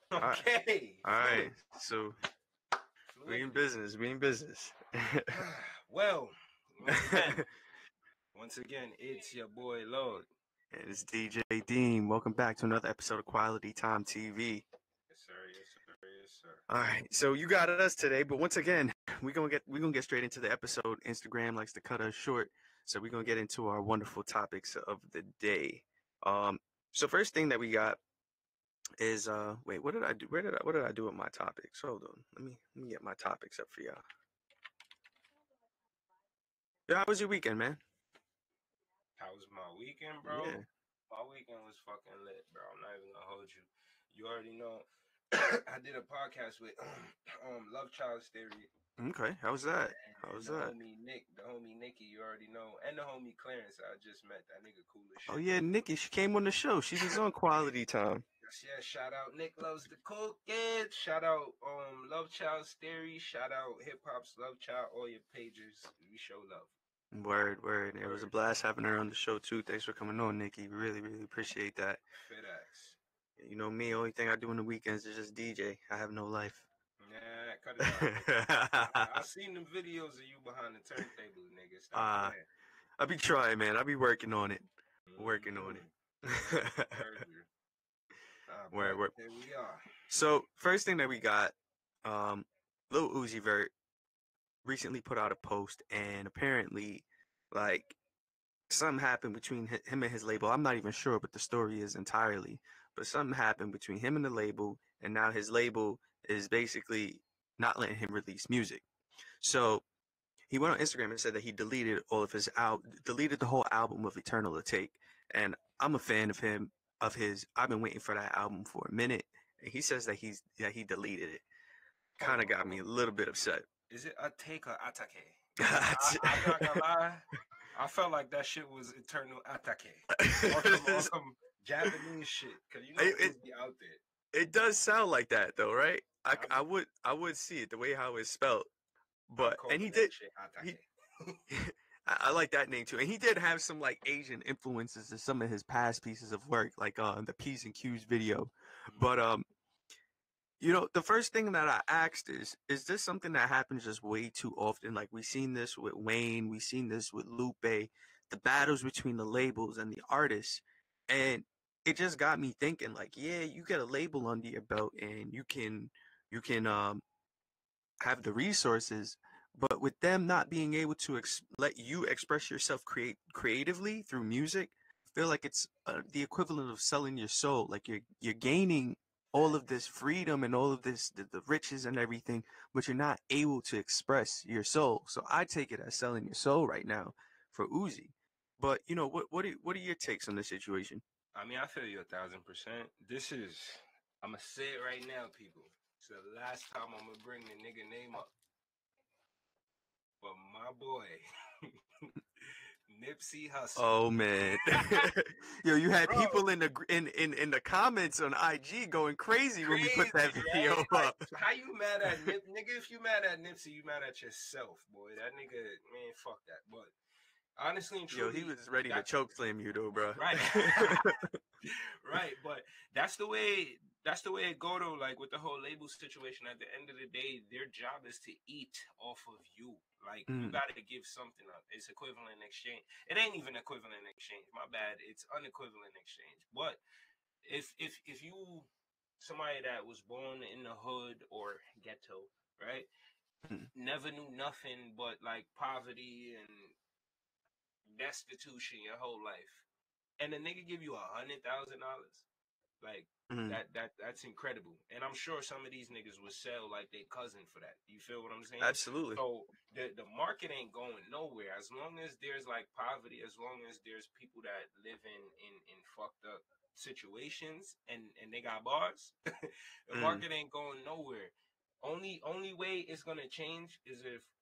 All right. Okay. All right. So we in Fluidity. business. We in business. Well, once again, And once again, it's your boy Lord. it's DJ Dean. Welcome back to another episode of Quality Time TV. Yes, sir. Yes, sir. Yes, sir. All right. So you got us today, but once again, we're gonna get straight into the episode. Instagram likes to cut us short, so we're gonna get into our wonderful topics of the day. Um. So first thing that we got is wait, what did I do? What did I do with my topics? Hold on. Let me get my topics up for y'all. Yeah, how was your weekend, man? How was my weekend, Yeah. bro? My weekend was fucking lit, bro. I'm not even gonna hold you. You already know. I did a podcast with Love Child's Theory Okay. How was that? How and was the that? homie Nick, the homie Nikki. You already know, and the homie Clarence. I just met that nigga, cool as Oh shit. yeah, Nikki. She came on the show. She was on Quality Time. Yes, yeah. Shout out Nick loves the cooking. Shout out Love Child's Theory. Shout out Hip Hop's Love Child. All your pages. We show love. Word, word. It was a Word. blast having her on the show too. Thanks for coming on, Nikki. Really, really appreciate that. FedEx. You know me. Only thing I do on the weekends is just DJ. I have no life. Nah, cut it out, nigga. I seen the videos of you behind the turntable, nigga. Stop uh, playing. I be trying, man. I be working on it. Working on it. Word. Word, But word. here we are. So first thing that we got, Lil Uzi Vert recently put out a post, and apparently, like, something happened between him and his label. I'm not even sure what the story is entirely, but something happened between him and the label, and now his label is basically not letting him release music. So he went on Instagram and said that he deleted all of his deleted the whole album of Eternal to Take. And I'm a fan of him, of his. I've been waiting for that album for a minute, and he says that he deleted it. Hold Kind on, of got hold me on. a little bit upset. Is it a take or atake? Because I'm not gonna lie. I felt like that shit was Eternal Atake. Or some Japanese shit. Because you know it, Uzi out there. It does sound like that though, right? I, I'm, I would I would see it the way how it's spelled, I'm but and calling he that did shit he Atake. I like that name too, and he did have some like Asian influences in some of his past pieces of work, like the P's and Q's video. But you know, the first thing that I asked is this something that happens just way too often? Like we seen this with Wayne, we seen this with Lupe, the battles between the labels and the artists, and it just got me thinking. Like, yeah, you get a label under your belt, and you can have the resources, but with them not being able to let you express yourself creatively through music, I feel like it's the equivalent of selling your soul. Like you're gaining all of this freedom and all of this the riches and everything, but you're not able to express your soul. So I take it as selling your soul right now for Uzi. But you know what are your takes on the situation? I mean, I feel you 1,000%. I'm gonna say it right now, people. It's the last time I'm gonna bring the nigga name up. But my boy, Nipsey Hussle. Oh man, yo, you had Bro, people in the comments on IG going crazy when we put that crazy, right? video Like, up. how you mad at nigga? If you mad at Nipsey, you mad at yourself, boy. That nigga, man, fuck that. But honestly and Yo, he truly, was ready to that choke slam you though, bro. right. Right, but that's the way it go though. Like with the whole label situation, at the end of the day, their job is to eat off of you. Like you Mm, got to give something up. It's equivalent exchange. It ain't even equivalent exchange. My bad. It's unequivalent exchange. But if you somebody that was born in the hood or ghetto, right, mm, never knew nothing but like poverty and destitution your whole life, and the nigga give you $100,000. Like mm. that's incredible. And I'm sure some of these niggas would sell like their cousin for that. You feel what I'm saying? Absolutely. So the market ain't going nowhere. As long as there's like poverty, as long as there's people that live in fucked up situations and they got bars, the Mm, market ain't going nowhere. Only way it's gonna change is if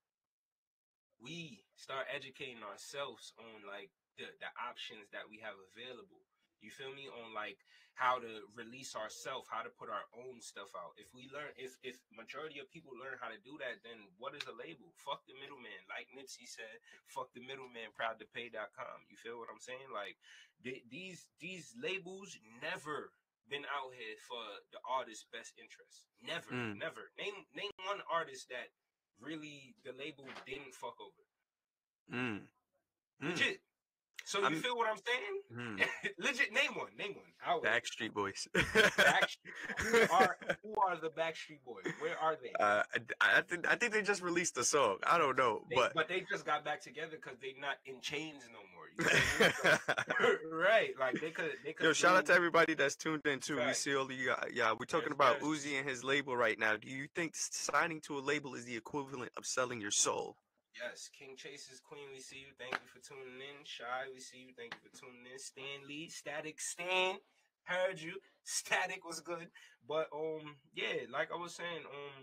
we start educating ourselves on like the options that we have available. You feel me? On like how to release ourselves, how to put our own stuff out. If we learn, if majority of people learn how to do that, then what is a label? Fuck the middleman. Like Nipsey said, fuck the middleman, proudtopay.com. You feel what I'm saying? Like these labels never been out here for the artist's best interest. Never, Mm. never. Name one artist that really the label didn't fuck over. Mm. Mm. Legit. So you feel what I'm saying? Mm. Legit. Name one. I'll wait. Backstreet Boys. Backstreet. Who are the Backstreet Boys? Where are they? I think they just released a song. I don't know, but they just got back together because they're not in chains no more. You know? Right? Like they could. Yo, shout out to everybody that's tuned in too. Right. We see all the we're talking about Uzi and his label right now. Do you think signing to a label is the equivalent of selling your soul? Yes, King Chase's Queen, we see you. Thank you for tuning in. Shy, we see you. Thank you for tuning in. Stan Lee, Static Stan, heard you. Static was good, but yeah, like I was saying,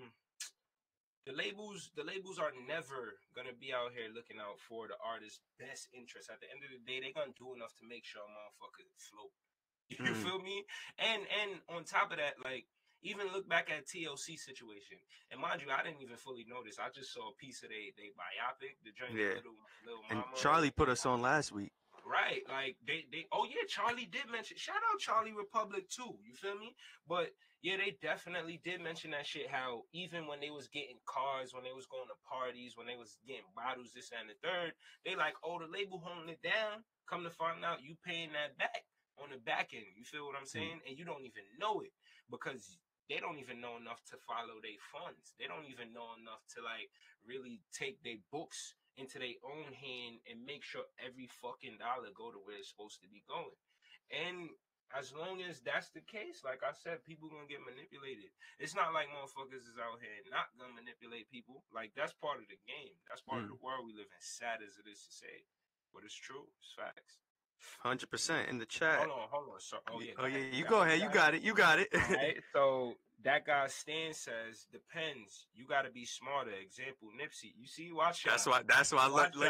the labels are never gonna be out here looking out for the artist's best interest. At the end of the day, they're gonna do enough to make sure a motherfucker float. You feel me? And on top of that, like. Even look back at TLC situation, and mind you, I didn't even fully notice. I just saw a piece of they biopic, the joint Little And Mama. Charlie put us on last week. Right, like they. Oh yeah, Charlie did mention. Shout out Charlie Republic too. You feel me? But yeah, they definitely did mention that shit. How even when they was getting cars, when they was going to parties, when they was getting bottles, this and the third, they like, oh, the label holding it down. Come to find out, you paying that back on the back end. You feel what I'm saying? And you don't even know it because they don't even know enough to follow their funds. They don't even know enough to like really take their books into their own hand and make sure every fucking dollar go to where it's supposed to be going. And as long as that's the case, like I said, people gonna get manipulated. It's not like motherfuckers is out here not gonna manipulate people. Like that's part of the game. That's part of the world we live in. Sad as it is to say, but it's true. It's facts. 100% in the chat. Hold on. So, yeah. You go ahead. You got it. All right. So that guy Stan says depends. You got to be smarter. Example, Nipsey. You see, watch out. That's why I let you.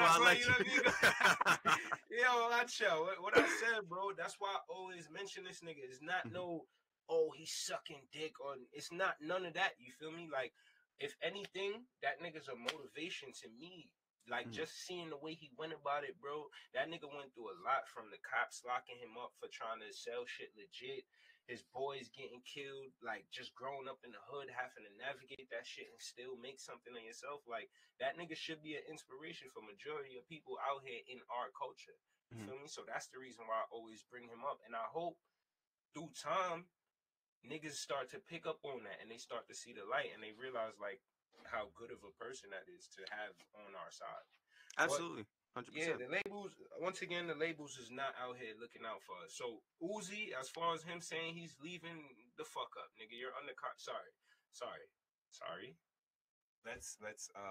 Yo, watch out. What I said, bro. That's why I always mention this nigga. It's not no, oh, he's sucking dick on. It's not none of that. You feel me? Like, if anything, that nigga's a motivation to me. Like, just seeing the way he went about it, bro. That nigga went through a lot, from the cops locking him up for trying to sell shit legit, his boys getting killed, like, just growing up in the hood, having to navigate that shit and still make something of yourself. Like, that nigga should be an inspiration for majority of people out here in our culture. You feel me? So that's the reason why I always bring him up. And I hope through time, niggas start to pick up on that and they start to see the light and they realize, like, how good of a person that is to have on our side. Absolutely. 100%. Yeah, the labels, once again, the labels is not out here looking out for us. So Uzi, as far as him saying he's leaving, the fuck up, nigga. You're undercut. Sorry. Let's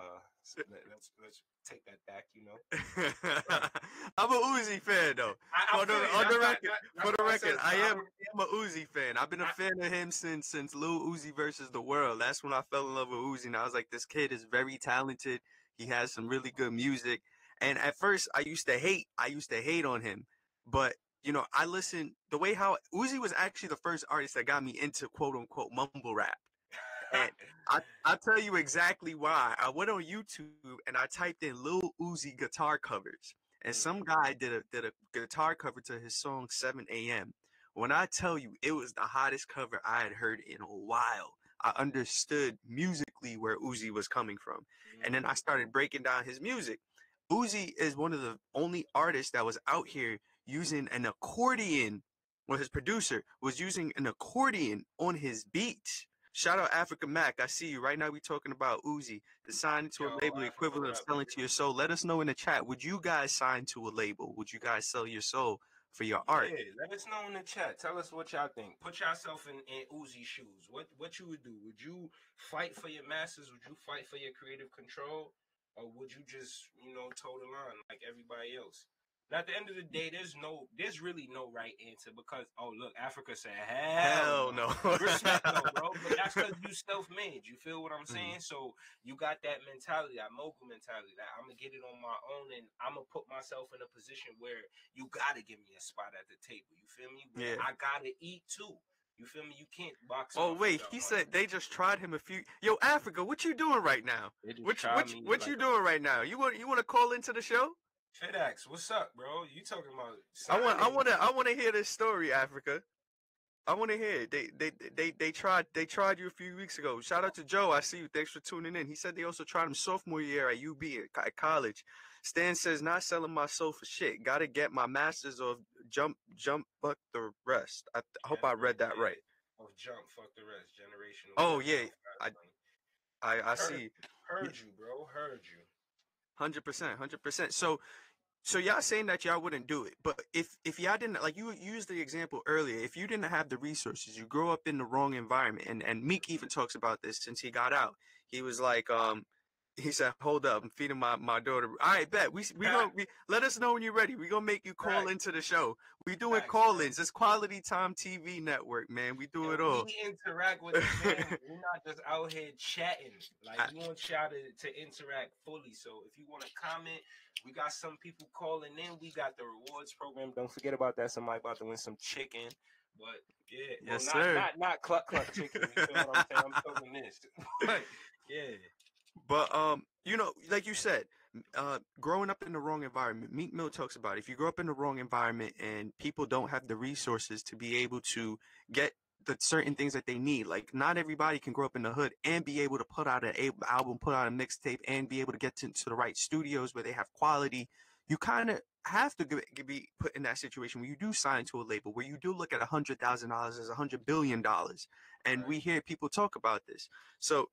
take that back, you know. I'm a Uzi fan though. For the record, I am a Uzi fan. I've been a fan of him since Lil Uzi versus The World. That's when I fell in love with Uzi, and I was like, this kid is very talented. He has some really good music. And at first, I used to hate on him, but you know, I listened the way how Uzi was actually the first artist that got me into quote unquote mumble rap. And I'll tell you exactly why. I went on YouTube and I typed in Lil Uzi guitar covers, and some guy did a guitar cover to his song 7 a.m. When I tell you, it was the hottest cover I had heard in a while. I understood musically where Uzi was coming from, and then I started breaking down his music. Uzi is one of the only artists that was out here using an accordion. Well, his producer was using an accordion on his beats. Shout out Africa Mac. I see you right now. We talking about Uzi, the signing to a label equivalent of selling to your soul. Let us know in the chat. Would you guys sign to a label? Would you guys sell your soul for your art? Yeah, let us know in the chat. Tell us what y'all think. Put yourself in Uzi's shoes. What you would do? Would you fight for your masters? Would you fight for your creative control? Or would you just, toe the line like everybody else? And at the end of the day, there's really no right answer because, look, Africa said, hell no. Respect though, bro. But that's because you self-made. You feel what I'm saying? So you got that mentality, that mogul mentality, that I'm going to get it on my own and I'm going to put myself in a position where you got to give me a spot at the table. You feel me? Where I got to eat too. You feel me? You can't box. Oh wait, he said they just tried him a few. Yo, Africa, what you doing right now? What you doing right now? You want to call into the show? FedEx, what's up, bro? You talking about? I want to hear this story, Africa. I want to hear it. They tried you a few weeks ago. Shout out to Joe. I see you. Thanks for tuning in. He said they also tried him sophomore year at UB at college. Stan says not selling my soul for shit. Got to get my masters of jump, fuck the rest. I hope I read that right. Of jump, fuck the rest. Generational Oh wealth. yeah, Fast I money. I Heard, see. heard you, bro. Heard you. 100%, 100%. So y'all saying that y'all wouldn't do it, but if y'all didn't, like you used the example earlier, if you didn't have the resources, you grow up in the wrong environment, and Meek even talks about this since he got out. He was like, he said, "Hold up, I'm feeding my daughter." All right, bet we gonna let us know when you're ready. We gonna make you call Facts. into the show. We doing Facts, call-ins. It's Quality Time TV network, man. We do and it all. we interact with the fam. We're not just out here chatting. Like, I- we want y'all to interact fully. So if you want to comment, we got some people calling in. We got the rewards program. Don't forget about that. Somebody about to win some chicken. But yeah, yes, well, sir. not cluck cluck chicken. You feel what I'm saying? I'm talking this. But yeah. But you know, like you said, growing up in the wrong environment. Meek Mill talks about it. If you grow up in the wrong environment and people don't have the resources to be able to get the certain things that they need, like not everybody can grow up in the hood and be able to put out an album, put out a mixtape, and be able to get to the right studios where they have quality. You kind of have to be put in that situation where you do sign to a label, where you do look at $100,000 as $100 billion, and we Right. hear people talk about this. So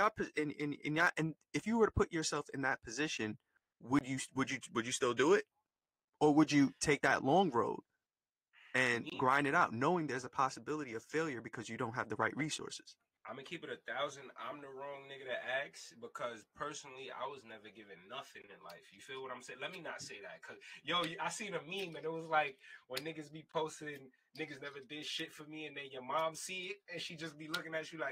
in if you were to put yourself in that position, would you still do it, or would you take that long road and Me, grind it out, knowing there's a possibility of failure because you don't have the right resources? I'm gonna keep it 1,000. I'm the wrong nigga to ask because personally, I was never given nothing in life. You feel what I'm saying? Let me not say that, cause yo, I seen a meme and it was like when niggas be posting niggas never did shit for me, and then your mom see it and she just be looking at you like,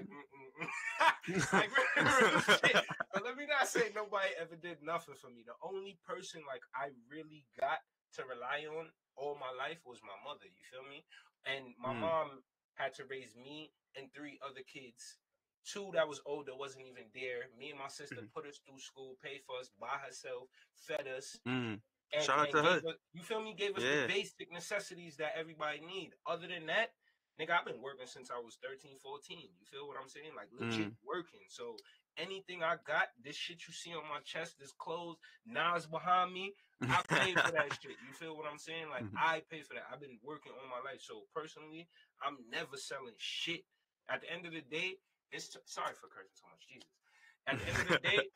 like real shit. But let me not say nobody ever did nothing for me. The only person like I really got to rely on all my life was my mother. You feel me? And my Mm, mom had to raise me and 3 other kids. 2 that was older wasn't even there. Me and my sister mm, put us through school, paid for us by herself, fed us, mm. and Shout out and to gave her. us, you feel me, gave us the Yeah. basic necessities that everybody need. Other than that, nigga, I've been working since I was 13, 14. You feel what I'm saying? Like legit Mm. working. So anything I got, this shit you see on my chest, this clothes, Nas behind me, I paid for that shit. You feel what I'm saying? Like Mhm. I pay for that. I've been working all my life. So personally, I'm never selling shit. At the end of the day, sorry for cursing so much, Jesus. At the end of the day,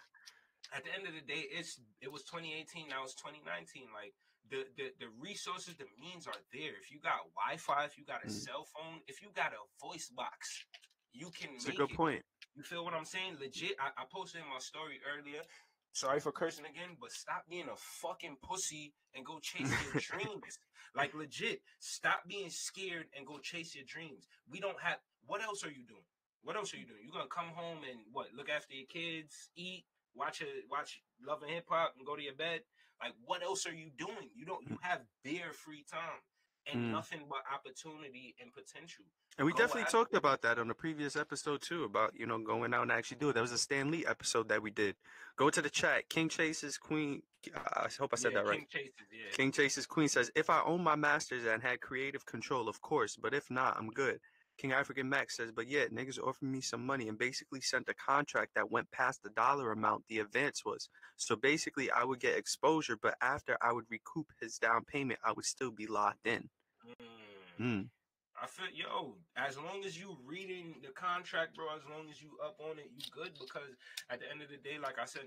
it was 2018, now it's 2019. Like the resources, the means are there. If you got Wi-Fi, if you got a Mm. cell phone, if you got a voice box, you can It's a make good it. point. You feel what I'm saying? Legit. I posted in my story earlier. Sorry for cursing again, but stop being a fucking pussy and go chase your dreams. Like legit, stop being scared and go chase your dreams. We don't have. What else are you doing? What else are you doing? You gonna come home and what? Look after your kids, eat, watch Love and Hip Hop, and go to your bed. Like, what else are you doing? You have bare free time and Mm. nothing but opportunity and potential. And we Go definitely after talked it. about that on the previous episode too, about going out and actually do it. That was a Stan Lee episode that we did. Go to the chat. King Chase's Queen. I hope I said Yeah, that right. King Chases. Yeah. King Chase's Queen says, "If I own my masters and had creative control, of course. But if not, I'm good." King African Max says, "But yeah, niggas offered me some money and basically sent a contract that went past the dollar amount the advance was. So basically, I would get exposure, but after I would recoup his down payment, I would still be locked in." Mm. Mm. I feel as long as you reading the contract, bro, as long as you up on it, you good. Because at the end of the day, like I said,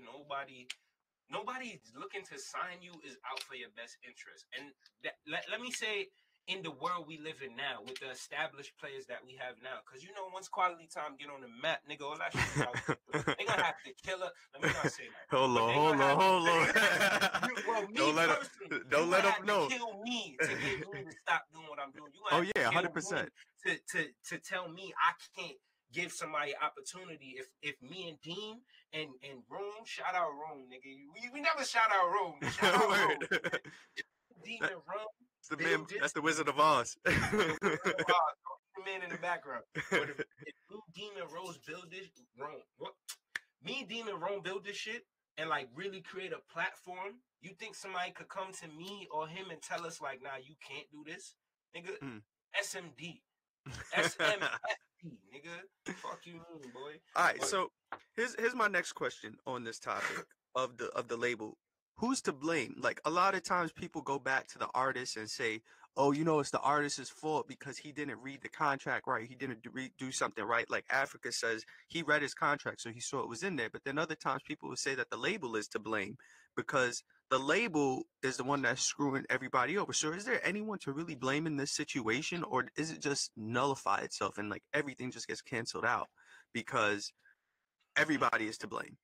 nobody looking to sign you is out for your best interest. And let me say, in the world we live in now, with the established players that we have now, because once Quality Time get on the map, nigga, all that shit is out. They gonna have to kill her. Let me not say that. Hold But on, they hold gonna on, have hold on. well, me Don't let him. personally, Don't you let gonna him have to know. kill me to get me to stop doing what I'm doing. You Oh gonna have yeah, to kill hundred me percent. to tell me I can't give somebody opportunity. If me and Dean and Rome, shout out Rome, nigga. We never shout out Rome. Shout out Rome. Word. Dean That's and Rome the man. build this. That's the Wizard of Oz. The Wizard of Oz, the man in the background. But if me, Dean, and Rose build this, Rome, what? Me, Dean, and Rome build this shit and like really create a platform. You think somebody could come to me or him and tell us like, nah, you can't do this, nigga? Mm. SMD. SMFT, nigga. Fuck you mean, boy. All right, But so here's my next question on this topic of the label. Who's to blame? Like a lot of times people go back to the artist and say, "Oh, you know, it's the artist's fault because he didn't read the contract right. He didn't do something right." Like Africa says, he read his contract, so he saw it was in there. But then other times people will say that the label is to blame because the label is the one that's screwing everybody over. So is there anyone to really blame in this situation, or is it just nullify itself and like everything just gets canceled out because everybody is to blame?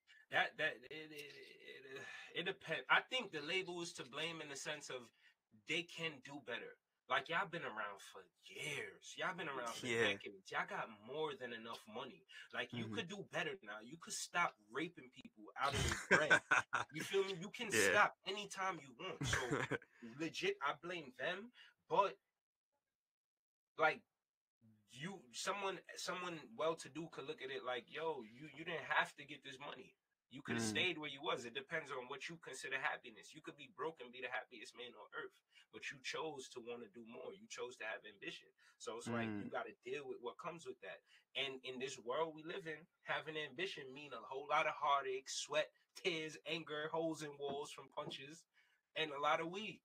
It depends. I think the label is to blame in the sense of they can do better. Like y'all been around for years. Y'all been around for decades. Y'all got more than enough money. Like you could do better now. You could stop raping people out of their bread. You feel me? You can stop anytime you want. So legit, I blame them. But like someone well-to-do could look at it like, yo, you didn't have to get this money. You could have stayed where you was. It depends on what you consider happiness. You could be broke and be the happiest man on earth, but you chose to want to do more. You chose to have ambition. So it's like you got to deal with what comes with that. And in this world we live in, having ambition mean a whole lot of heartache, sweat, tears, anger, holes in walls from punches, and a lot of weed.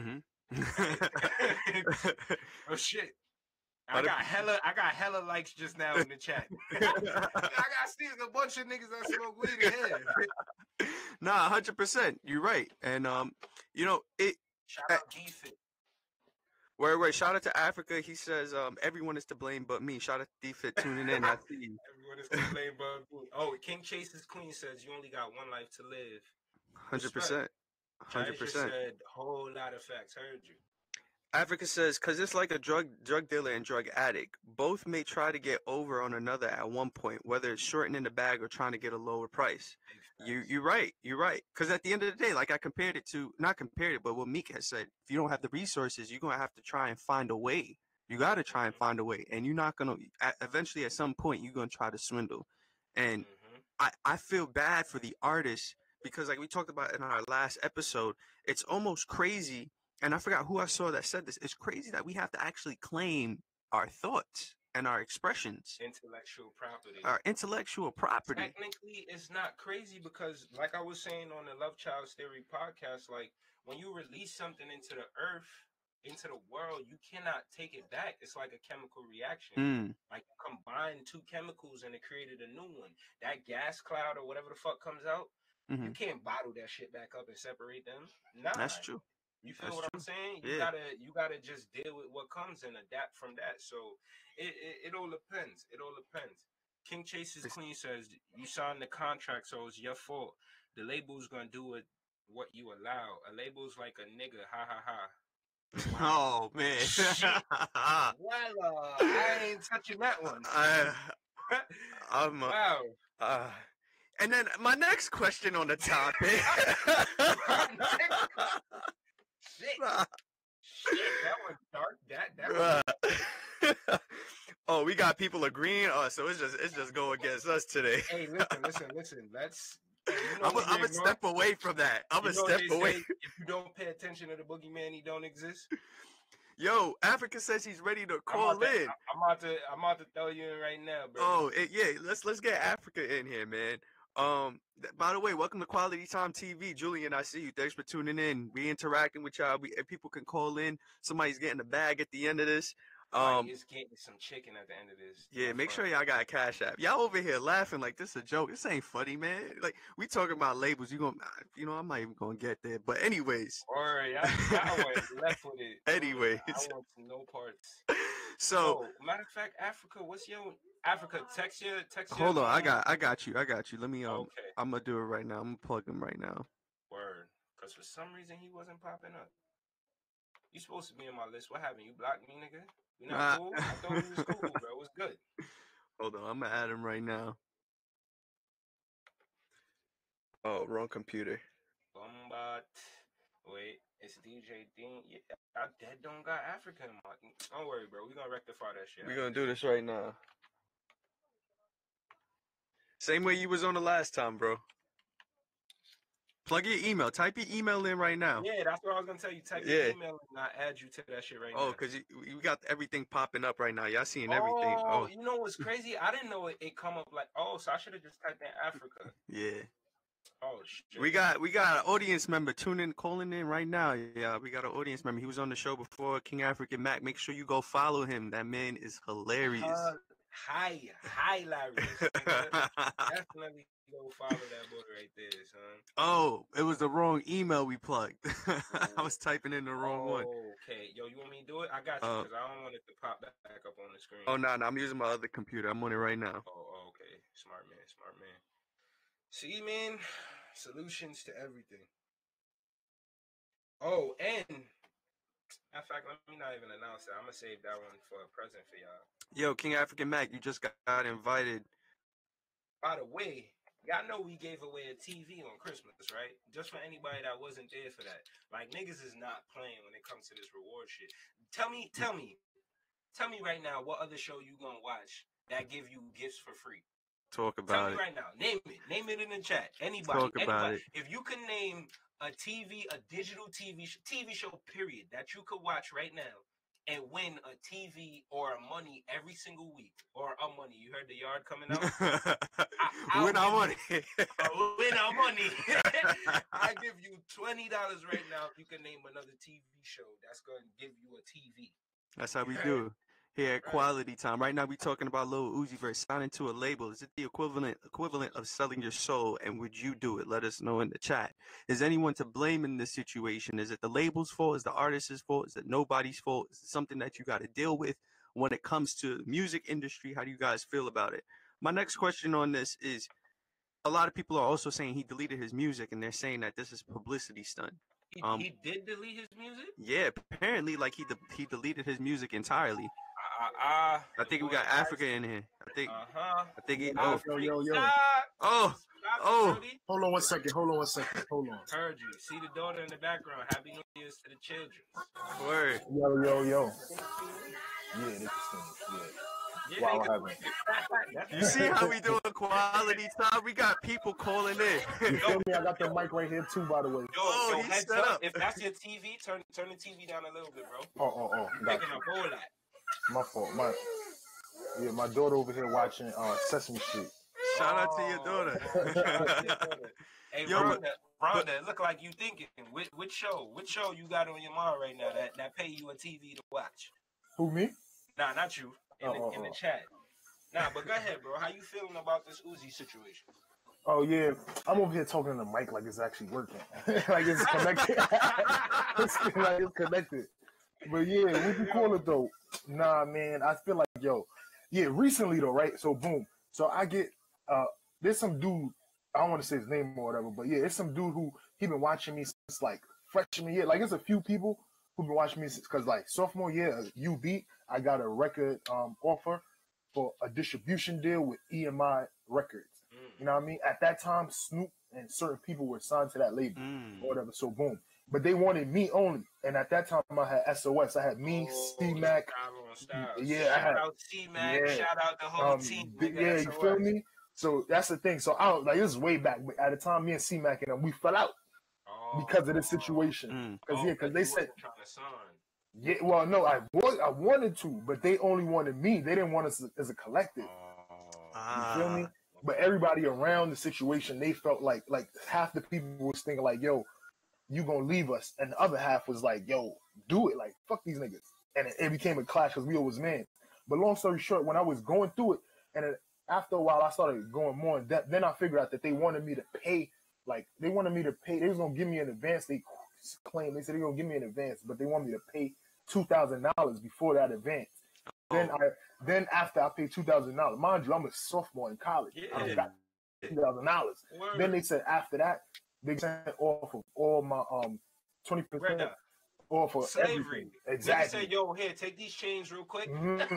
Oh shit. I got hella likes just now in the chat. I got see a bunch of niggas that smoke weed in here. Nah, 100%. You're right. And you know, shout out D-Fit. Wait, shout out to Africa. He says everyone is to blame but me. Shout out to D-Fit tuning in. I see you. Everyone is to blame but me. Oh, King Chase's Queen says you only got one life to live. 100%. 100%. Said a whole lot of facts. Heard you. Africa says, because it's like a drug dealer and drug addict. Both may try to get over on another at one point, whether it's shortening the bag or trying to get a lower price. You're right. You're right. Because at the end of the day, like I compared it to, not compared it, but what Meek has said, if you don't have the resources, you're going to have to try and find a way. You got to try and find a way. And you're not going to, eventually at some point, you're going to try to swindle. And I feel bad for the artists because like we talked about in our last episode, it's almost crazy. And I forgot who I saw that said this. It's crazy that we have to actually claim our thoughts and our expressions. Intellectual property. Our intellectual property. Technically, it's not crazy because, like I was saying on the Love Child's Theory podcast, like when you release something into the earth, into the world, you cannot take it back. It's like a chemical reaction. Like you combine two chemicals and it created a new one. That gas cloud or whatever the fuck comes out, you can't bottle that shit back up and separate them. Nah. That's true. You feel what I'm saying? You gotta just deal with what comes and adapt from that. So it all depends. It all depends. King Chase's Queen says you signed the contract, so it's your fault. The label's gonna do it what you allow. A label's like a nigga. Ha ha ha. Wow. Oh man. Well, I ain't touching that one. Wow. And then my next question on the topic. Shit, that was dark. That Oh, we got people agreeing. Oh, so it's just go against us today. Hey, listen. Let's. I'm gonna step away from that. I'm gonna step away. If you don't pay attention to the boogeyman, he don't exist. Yo, Africa says he's ready to call in. I'm about to throw you in right now, bro. Oh, let's get Africa in here, man. By the way, welcome to Quality Time TV. Julian, I see you. Thanks for tuning in. We interacting with y'all. People can call in. Somebody's getting a bag at the end of this. Is getting some chicken at the end of this. Yeah, make sure y'all got a Cash App. Y'all over here laughing like this is a joke. This ain't funny, man. Like we talking about labels. I'm not even gonna get there. But anyways. Alright, I went left with it. Anyways. I want no parts. So matter of fact, Africa, what's your Africa? Text your. Hold on, I got you. Let me okay. I'm gonna do it right now. I'm gonna plug him right now. Word, because for some reason he wasn't popping up. You supposed to be on my list. What happened? You blocked me, nigga? We not cool? I thought we was cool, bro. It was good. Hold on, I'm gonna add him right now. Oh, wrong computer. Bombot. Wait, it's DJ Dean. Yeah, I dead don't got African. Don't worry, bro. We gonna rectify that shit. We gonna do this right now. Same way you was on the last time, bro. Plug your email. Type your email in right now. Yeah, that's what I was gonna tell you. Type your email and I'll add you to that shit right now. Oh, because you got everything popping up right now. Y'all seeing everything. Oh, you know what's crazy? I didn't know it come up like, oh, so I should have just typed in Africa. Yeah. Oh shit. We got an audience member calling in right now. Yeah, we got an audience member. He was on the show before, King African Mac. Make sure you go follow him. That man is hilarious. Hilarious. Definitely go follow that boy right there, son. Oh, it was the wrong email we plugged. I was typing in the wrong one. Okay. Yo, you want me to do it? I got you, because I don't want it to pop back up on the screen. Oh, no, I'm using my other computer. I'm on it right now. Oh, okay. Smart man. See, man, solutions to everything. Oh, and in fact, let me not even announce that. I'm gonna save that one for a present for y'all. Yo, King African Mac, you just got invited. By the way, y'all know we gave away a TV on Christmas, right? Just for anybody that wasn't there for that. Like, niggas is not playing when it comes to this reward shit. Tell me right now what other show you gonna watch that give you gifts for free. Talk about it. Tell me right now. Name it in the chat. Anybody. Talk about it. If you can name a digital TV show, period, that you could watch right now and win a TV or a money every single week. Or a money. You heard the yard coming out? Win our money. Win our money. I give you $20 right now if you can name another TV show that's going to give you a TV. That's how we do. Here at Quality Time. Right now we talking about Lil Uzi Vert signing to a label. Is it the equivalent of selling your soul? And would you do it? Let us know in the chat. Is anyone to blame in this situation? Is it the label's fault? Is the artist's fault? Is it nobody's fault? Is it something that you got to deal with when it comes to the music industry? How do you guys feel about it? My next question on this is, a lot of people are also saying he deleted his music, and they're saying that this is publicity stunt. He did delete his music? Yeah, apparently, like he deleted his music entirely. I think we got Africa in here. I think he. Yo. Hold on one second. Hold on. Heard you. See the daughter in the background. Happy New Year's to the children. Word. Yo. Yeah, this is Yeah, wow, you see how we doing Quality Time? We got people calling in. You feel me? I got the mic right here too, by the way. Yo, heads up. If that's your TV, turn the TV down a little bit, bro. Oh. Picking up all that. My fault. My daughter over here watching Sesame Street. Shout out to your daughter. Hey, Rhonda, it look like you thinking. Which show you got on your mind right now that pay you a TV to watch? Who, me? Nah, not you. In the chat. Nah, but go ahead, bro. How you feeling about this Uzi situation? Oh yeah, I'm over here talking to the mic like it's actually working, like it's connected. It's connected. But yeah, what you call it though? Nah, man, I feel like recently though, right? So boom, so I get there's some dude, I don't want to say his name or whatever, but yeah, it's some dude who he been watching me since like freshman year. Like, it's a few people who've been watching me since, because like sophomore year at UB, I got a record offer for a distribution deal with EMI Records. You know what I mean? At that time, Snoop and certain people were signed to that label or whatever. So boom. But they wanted me only. And at that time, I had SOS. I had me, C-Mac. Yeah, shout out C-Mac. Yeah. Shout out the whole team. Yeah, you feel me? So that's the thing. So I was like, this is way back. But at the time, me and C-Mac and them, we fell out because of this situation. Because they said, yeah, well, no, I wanted to, but they only wanted me. They didn't want us as a collective. You feel me? But everybody around the situation, they felt like half the people was thinking like, yo, you gonna leave us, and the other half was like, yo, do it, like, fuck these niggas. And it became a clash because we always man. But long story short, when I was going through it, and then after a while I started going more in depth, then I figured out that they wanted me to pay, they was gonna give me an advance. They claimed, they said they were gonna give me an advance, but they wanted me to pay $2,000 before that advance. Then after I paid $2,000, mind you, I'm a sophomore in college. I got $2,000. Then they said after that, they sent off of all my 20% off of slavery. Everything. Exactly. They said, yo, here, take these chains real quick.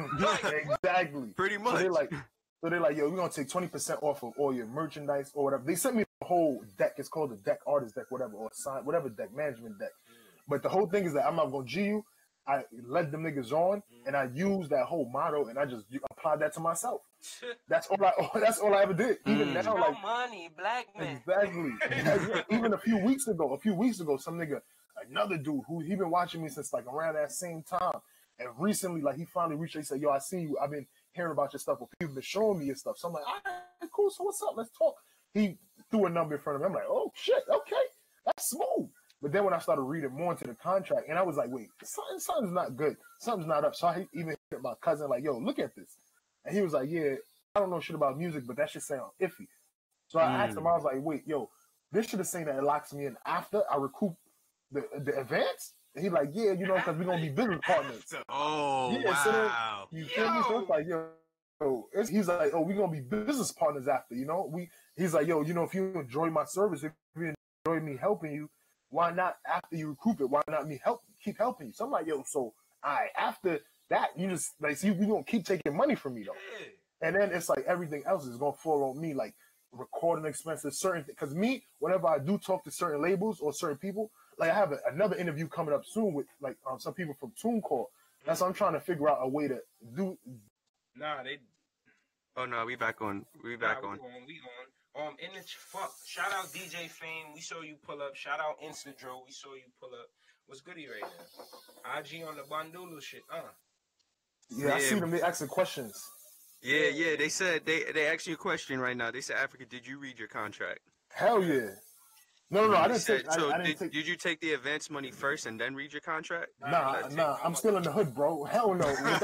Exactly. Pretty much. So they're like, yo, we're gonna take 20% off of all your merchandise or whatever. They sent me the whole deck. It's called the deck, artist deck, whatever, or sign, whatever deck, management deck. But the whole thing is that I'm not gonna G you. I led them niggas on, and I used that whole motto, and I just applied that to myself. That's all I ever did. Even now, like money, black man. Exactly. Even a few weeks ago, some nigga, another dude who he been watching me since like around that same time, and recently, like he finally reached out. He said, "Yo, I see you. I've been hearing about your stuff. Or people been showing me your stuff." So I'm like, "All right, cool. So what's up? Let's talk." He threw a number in front of me. I'm like, "Oh shit, okay, that's smooth." But then when I started reading more into the contract, and I was like, "Wait, something's not good. Something's not up." So I even hit my cousin like, "Yo, look at this," and he was like, "Yeah, I don't know shit about music, but that shit sound iffy." So I asked him, I was like, "Wait, yo, this should have saying that it locks me in after I recoup the advance?" And he like, "Yeah, you know, because we're gonna be business partners." Oh, yeah, wow. So you feel me? So it's like, he's like, "Oh, we're gonna be business partners after, you know." He's like, "Yo, you know, if you enjoy my service, if you enjoy me helping you, why not after you recoup it? Why not keep helping you?" So I'm like, "Yo, so after that, you just like, so you gonna keep taking money from me though." And then it's like everything else is gonna fall on me, like recording expenses, certain things. Because me, whenever I do talk to certain labels or certain people, like I have another interview coming up soon with like some people from TuneCore. That's what I'm trying to figure out a way to do. Nah, they. Oh no, we back on. We back on. We on. In the fuck. Shout out DJ Fame. We saw you pull up. Shout out Instadro. We saw you pull up. What's goody right now? IG on the Bandulu shit. Yeah, I see them. They asking questions. Yeah. They said they asked you a question right now. They said, "Africa, did you read your contract?" Hell yeah. No. I didn't take. Did you take the advance money first and then read your contract? Nah. I'm still in the hood, bro. Hell no. With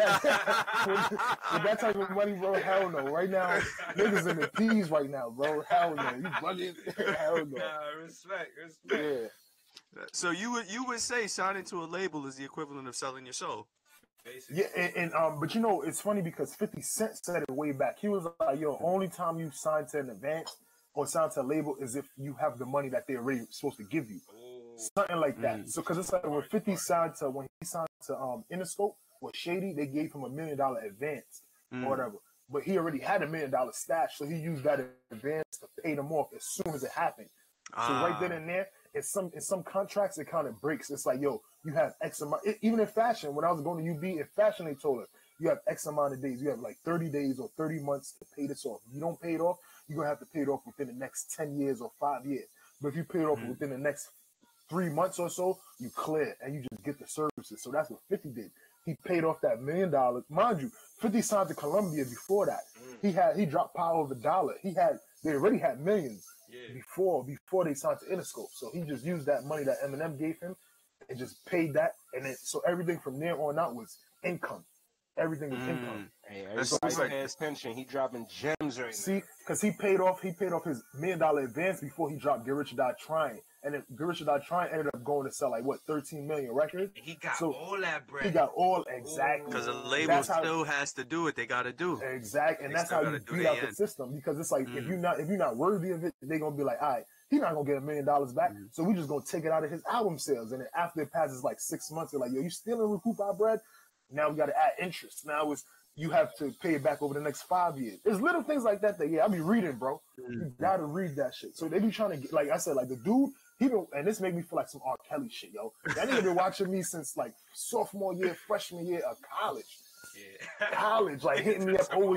that type of money, bro. Hell no. Right now, niggas in the P's right now, bro. Hell no. You bugging? Hell no. Nah, respect. Yeah. So you would say signing to a label is the equivalent of selling your soul. Basically. Yeah, and but you know, it's funny because 50 Cent said it way back. He was like, "Yo, only time you sign to an advance or sign to a label is if you have the money that they're already supposed to give you." Something like that. So, because it's like when 50 signed to, when he signed to Interscope or Shady, they gave him $1 million advance or whatever. But he already had $1 million stash, so he used that advance to pay them off as soon as it happened. So right then and there, in some contracts, it kind of breaks. It's like, yo, you have X amount. Even in fashion, when I was going to UB, in fashion, they told us, you have X amount of days. You have like 30 days or 30 months to pay this off. If you don't pay it off, you're going to have to pay it off within the next 10 years or 5 years. But if you pay it off within the next 3 months or so, you clear and you just get the services. So that's what 50 did. He paid off that $1 million. Mind you, 50 signed to Columbia before that. He dropped Power of the Dollar. They already had millions before they signed to Interscope. So he just used that money that Eminem gave him and just paid that. And then so everything from there on out was income. Everything was income. Hey, everybody pay attention. He dropping gems right now. See, because he paid off his $1 million advance before he dropped Get Rich or Die Trying. And then Get Rich or Die Trying ended up going to sell like 13 million records. He got all that bread. He got all exactly. Because the label still has to do what they got to do. Exactly, and that's how you beat out the system. Because it's like if you're not worthy of it, they're gonna be like, all right, he's not gonna get $1 million back. So we just gonna take it out of his album sales. And then after it passes like 6 months, they're like, yo, you still in recoup our bread? Now we got to add interest. Now you have to pay it back over the next 5 years. There's little things like that I be reading, bro. You gotta read that shit. So they be trying to get, like I said, like the dude, and this made me feel like some R. Kelly shit, yo. That nigga been watching me since like sophomore year, freshman year of college. Yeah. College, like hitting me up always.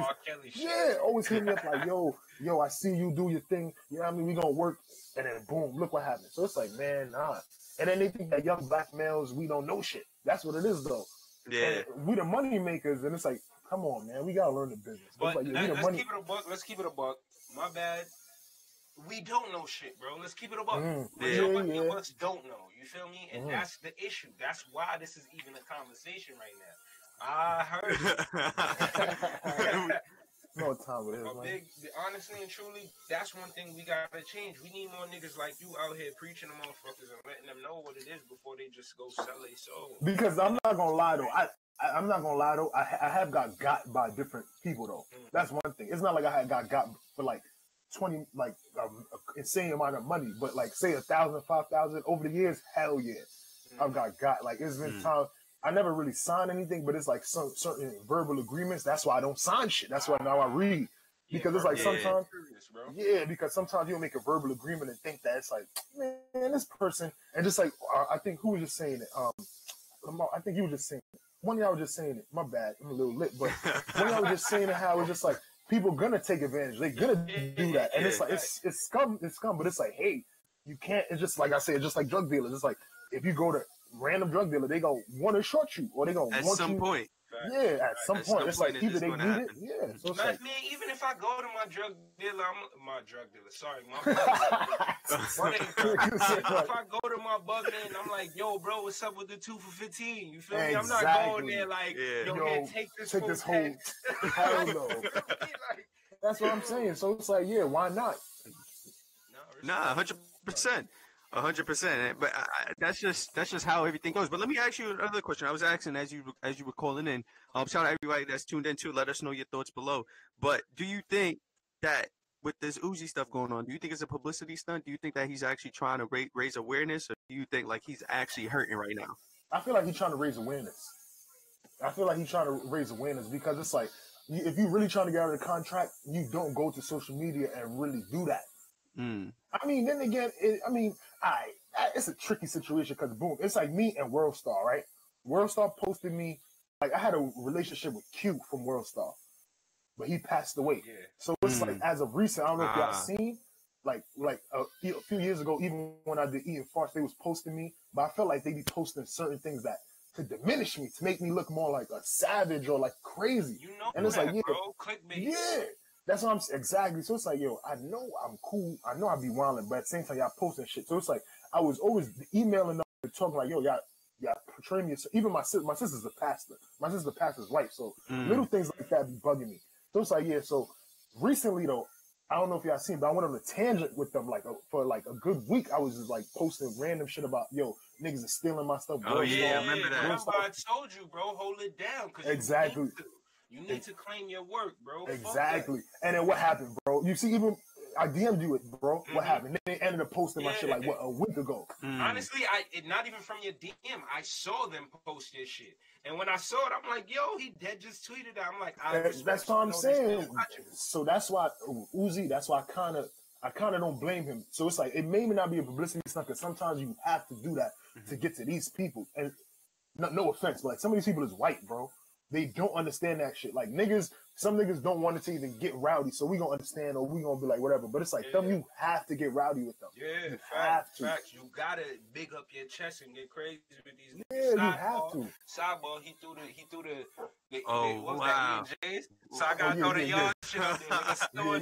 Always hitting me up like, yo, I see you do your thing. You know what I mean? We gonna work, and then boom, look what happened. So it's like, man, nah. And then they think that young black males, we don't know shit. That's what it is, though. Yeah, and we the money makers, and it's like, come on, man, we gotta learn the business. But like, let's keep it a buck. My bad. We don't know shit, bro. Let's keep it a buck. Majority of us don't know. You feel me? And that's the issue. That's why this is even a conversation right now. I heard you. No time with it. Honestly and truly, that's one thing we gotta change. We need more niggas like you out here preaching to motherfuckers and letting them know what it is before they just go sell their soul. Because I'm not gonna lie though, I'm not gonna lie though. I have got by different people though. That's one thing. It's not like I had got for like 20 like insane amount of money, but like say 1,000, 5,000 over the years. Hell yeah, I've got like it's been time. I never really signed anything, but it's like some certain verbal agreements. That's why I don't sign shit. That's why now I read. Because it's like sometimes, because sometimes you'll make a verbal agreement and think that it's like, man, this person, and just like, I think who was just saying it? I think you were just saying it. One of y'all was just saying it. My bad, I'm a little lit, but one of y'all was just saying it how it's just like, people gonna take advantage. They're gonna do that, and it's like it's scum, but it's like, hey, you can't. It's just like I said, just like drug dealers. It's like if you go to random drug dealer, they gonna want to short you, or they gonna at want some you. point. Yeah, at some point, it's like either they need it. Yeah, so it's like, man, even if I go to my drug dealer, sorry, my if I go to my bug man, I'm like, yo, bro, what's up with the 2 for $15? You feel me? I'm not going there like, yo, take this whole. Hell no. That's what I'm saying. So it's like, yeah, why not? Nah, 100%. 100%, but that's just how everything goes. But let me ask you another question. I was asking as you were calling in. Shout out everybody that's tuned in too. Let us know your thoughts below. But do you think that with this Uzi stuff going on, do you think it's a publicity stunt? Do you think that he's actually trying to raise awareness, or do you think like he's actually hurting right now? I feel like he's trying to raise awareness. Because it's like, if you're really trying to get out of the contract, you don't go to social media and really do that. I mean, then again, it's a tricky situation because boom, it's like me and Worldstar, right? Worldstar posted me, like I had a relationship with Q from Worldstar, but he passed away. Yeah. So it's like as of recent, I don't know if y'all seen, like a few years ago, even when I did Eating Farts, they was posting me, but I felt like they be posting certain things that to diminish me, to make me look more like a savage or like crazy. You know, and it's that, like, yeah, bro, clickbait. Yeah. That's what I'm exactly. So it's like, yo, I know I'm cool. I know I be wilding, but at the same time, y'all posting shit. So it's like I was always emailing them and talking like, yo, y'all portray me. Even my sister's a pastor. My sister's a pastor's wife. So little things like that be bugging me. So it's like, yeah. So recently though, I don't know if y'all seen, but I went on a tangent with them for a good week. I was just like posting random shit about, yo, niggas are stealing my stuff. Oh yeah, I remember that. Remember I told you, bro, hold it down. Exactly. You need to claim your work, bro. Exactly. And then what happened, bro? You see, even I DM'd you it, bro. What happened? Then they ended up posting my shit like a week ago. Honestly, not even from your DM. I saw them post your shit, and when I saw it, I'm like, yo, he dead just tweeted that. I'm like, that's what I'm saying. So that's why Uzi. That's why I kind of don't blame him. So it's like it may not be a publicity stunt because sometimes you have to do that to get to these people. And no offense, but like some of these people is white, bro. They don't understand that shit. Like niggas, some niggas don't want to even get rowdy, so we gonna understand or we gonna be like whatever. But it's like them, you have to get rowdy with them. Yeah, facts. You gotta big up your chest and get crazy with these. Yeah, you have to. Sidebar, he threw the wow. That J's. So I gotta throw the young shit up there. Niggas throwing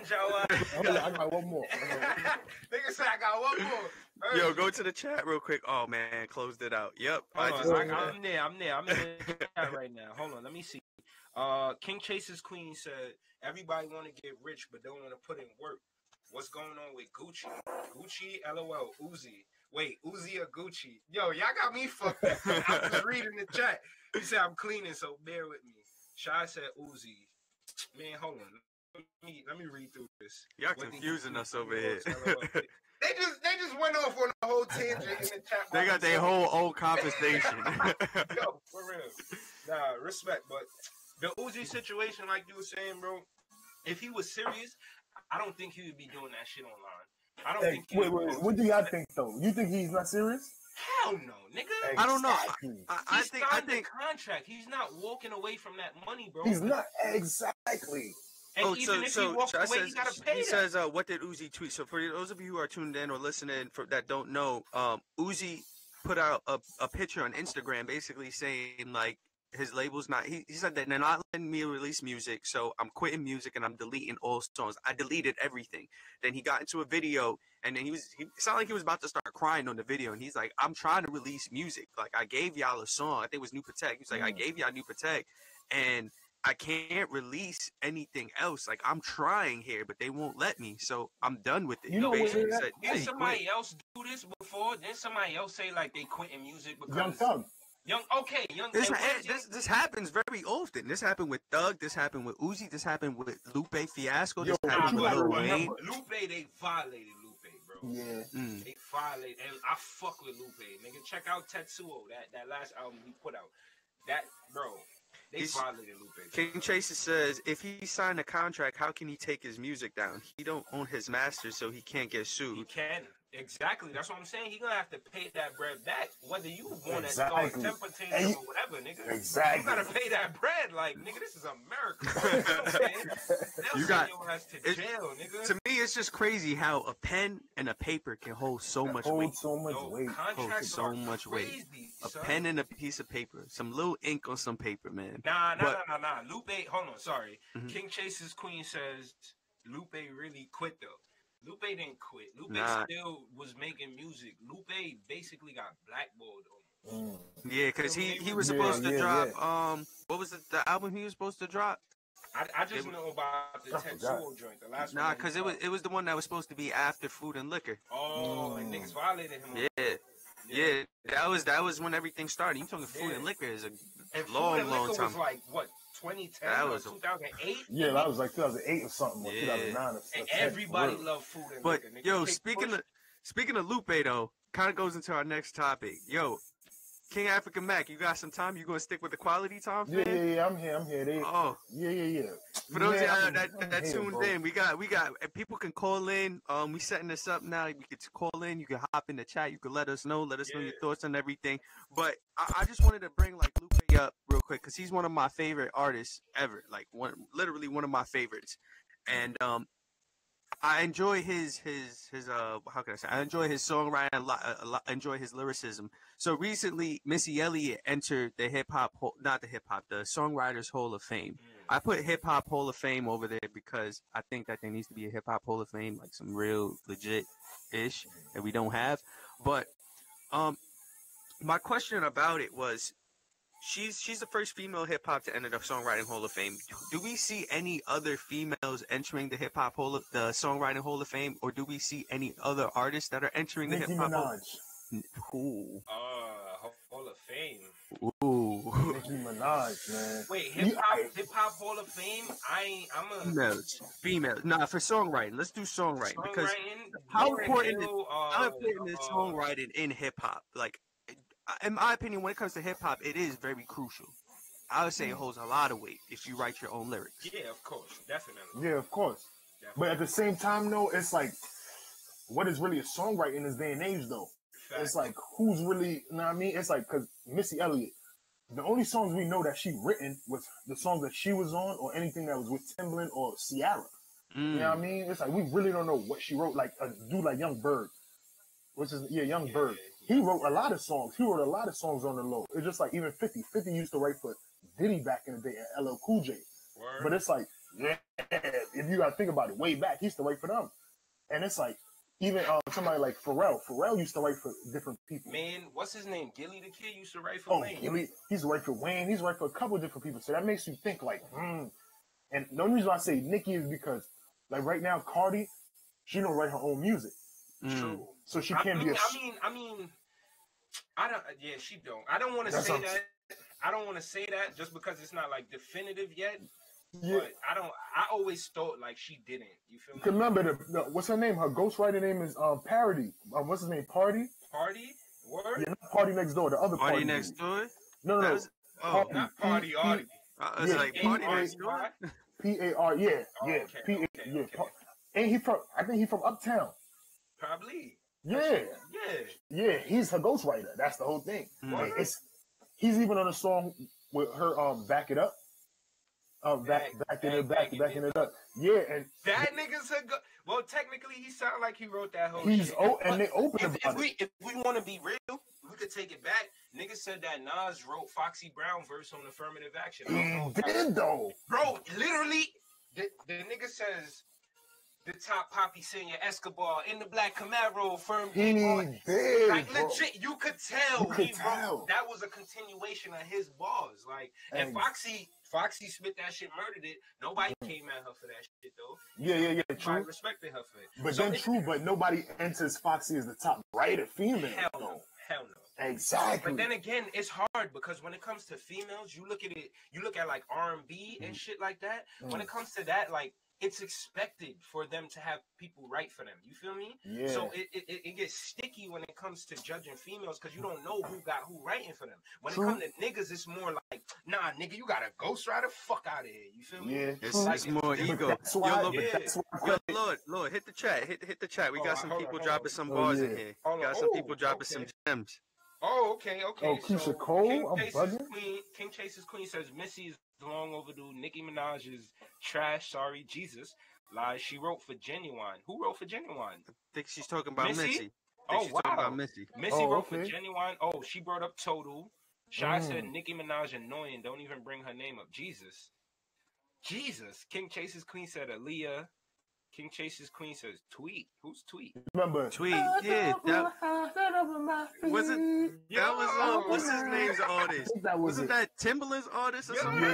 I got one more. Niggas said I got one more. Yo, go to the chat real quick. Oh man, closed it out. Yep. I'm there. I'm in the chat right now. Hold on, let me see. King Chase's Queen said everybody want to get rich but don't want to put in work. What's going on with Gucci? Gucci, LOL, Uzi. Wait, Uzi or Gucci? Yo, y'all got me fucked up. I was reading the chat. He said I'm cleaning, so bear with me. Shy said Uzi. Man, hold on. Let me read through this. Y'all confusing us over here. They just went off on a whole tangent in the chat. They got their whole old conversation. Yo, for real. Nah, respect, but the Uzi situation, like you were saying, bro, if he was serious, I don't think he would be doing that shit online. I don't think he wait, what do y'all think though? You think he's not serious? Hell no, nigga. I don't know. I think the contract. He's not walking away from that money, bro. He's not exactly. And even if he walks away, he gotta pay. He says, "What did Uzi tweet?" So for those of you who are tuned in or listening that don't know, Uzi put out a picture on Instagram, basically saying like his label's not. He said that they're not letting me release music, so I'm quitting music and I'm deleting all songs. I deleted everything. Then he got into a video, and then he sounded like he was about to start crying on the video, and he's like, "I'm trying to release music. Like I gave y'all a song. I think it was New Protect." He's like, "I gave y'all New Protect, and I can't release anything else. Like I'm trying here, but they won't let me. So I'm done with it." You know what? Did somebody else do this before? Did somebody else say like they quitting music because Young Thug? This happens very often. This happened with Thug. This happened with Uzi. This happened with Lupe Fiasco. This happened with Lil Wayne. Lupe, they violated Lupe, bro. Yeah. They violated, and I fuck with Lupe. Nigga, check out Tetsuo, that last album he put out. That, bro. They violated Lupe. King Chaser says, if he signed a contract, how can he take his music down? He don't own his masters, so he can't get sued. He can. Exactly. That's what I'm saying. He gonna have to pay that bread back, whether you want to start temper tantrum or whatever, nigga. Exactly. You gotta pay that bread. Like, nigga, this is America. You know what I'm saying? They'll send your ass to jail, nigga. To me, it's just crazy how a pen and a paper can hold so much weight. So much weight. Hold so much weight. A pen and a piece of paper. Some little ink on some paper, man. Nah. Lupe, hold on, sorry. King Chase's Queen says Lupe really quit though. Lupe didn't quit. Lupe still was making music. Lupe basically got blackballed. Yeah, because he was supposed to drop what was the album he was supposed to drop? I just know about the Tetsuo joint, the last one. Nah, because it was the one that was supposed to be after Food and Liquor. Oh, and niggas violated him. Yeah, that was when everything started. You talking Food and Liquor is a long time. Was like what? 2010 or 2008? Yeah, that was like 2008 or something, or 2009 or something. And everybody loved Food and Liquor. But yo, speaking of Lupe though, kind of goes into our next topic. Yo, King African Mac, you got some time? You gonna stick with the quality time? Yeah, I'm here. Yeah. For those that tuned in, we got people can call in. We setting this up now. You can call in. You can hop in the chat. You can let us know your thoughts on everything. But I just wanted to bring like Lupe up real quick because he's one of my favorite artists ever. Like literally one of my favorites. And I enjoy his how can I say? I enjoy his songwriting a lot. I enjoy his lyricism. So recently, Missy Elliott entered the the Songwriters Hall of Fame. I put Hip Hop Hall of Fame over there because I think that there needs to be a Hip Hop Hall of Fame, like some real legit-ish that we don't have. But my question about it was, she's the first female hip hop to enter the Songwriting Hall of Fame. Do we see any other females entering the the Songwriting Hall of Fame, or do we see any other artists that are entering the Hip Hop Hall? Hall of Fame. Ooh. Nicki Minaj, man. Wait, hip hop Hall of Fame? I'm a female. Nah, for songwriting. Let's do songwriting because how important is songwriting in hip hop? Like, in my opinion, when it comes to hip hop, it is very crucial. I would say it holds a lot of weight if you write your own lyrics. Yeah, of course, definitely. Yeah, of course. Definitely. But at the same time, though, it's like, what is really a songwriter in this day and age, though? Fact. It's like, who's really, you know what I mean? It's like, because Missy Elliott, the only songs we know that she written was the songs that she was on or anything that was with Timbaland or Ciara. You know what I mean? It's like, we really don't know what she wrote. Like, a dude like Young Berg, Young Berg. He wrote a lot of songs. He wrote a lot of songs on the low. It's just like even 50. 50 used to write for Diddy back in the day and LL Cool J. Word. But it's like, if you got to think about it, way back, he used to write for them. And it's like, even somebody like Pharrell. Pharrell used to write for different people. Man, what's his name? Gilly the Kid used to write for Wayne. Gilly, he's write for Wayne. He's write for a couple of different people. So that makes you think like, And the only reason I say Nicki is because, like right now, Cardi, she don't write her own music. True. So she can't be. I mean, I don't. Yeah, she don't. I don't want to say that. I don't want to say that just because it's not like definitive yet. Yeah. But I always thought like she didn't. You feel me? Remember what's her name? Her ghostwriter name is Parody. What's his name? Party. Party. Word. Yeah, not Party Next Door. The other Party Next Door. No. Party. Not Party. It's like Party Next Door. P-A-R. Yeah. Okay. Ain't he from? I think he's from Uptown. Probably. Yeah. He's her ghostwriter. That's the whole thing. He's even on a song with her. Back it up. Backing it up. Yeah, and that nigga's well, technically, he sounded like he wrote that whole. And they open about it. If we want to be real, we could take it back. Niggas said that Nas wrote Foxy Brown verse on Affirmative Action. He did though, bro. Literally, the nigga says. The top Poppy Senior Escobar in the black Camaro firm. He did. Like legit, you could tell. Wrote, that was a continuation of his bars. Like, and Foxy spit that shit, murdered it. Nobody came at her for that shit though. Yeah. True. I respected her for it. But so then but nobody enters Foxy as the top writer female. Hell no. Exactly. But then again, it's hard because when it comes to females, you look at like R&B and shit like that. When it comes to that, like it's expected for them to have people write for them. You feel me? Yeah. So it gets sticky when it comes to judging females because you don't know who writing for them. When it comes to niggas, it's more like, nah, nigga, you got a ghostwriter? Fuck out of here. You feel me? Yeah. It's more ego. That's why, Lord, hit the chat. Hit the chat. We got some people dropping some bars in here. Got some people dropping some gems. Oh, okay. Oh, Keisha Cole? I'm bugging. King Chase's Queen says Missy is long overdue. Nicki Minaj is trash. Sorry, Jesus. Lies. She wrote for Genuine. Who wrote for Genuine? I think she's talking about Missy. Oh, wow. About Missy. Missy wrote for Genuine. Oh, she brought up Total. Shy said Nicki Minaj annoying. Don't even bring her name up. Jesus. King Chase's Queen said Aaliyah. King Chase's Queen says Tweet. Who's Tweet? Remember Tweet? Yeah, that was it. That was what's his name's artist? Wasn't that Timbaland's artist or something?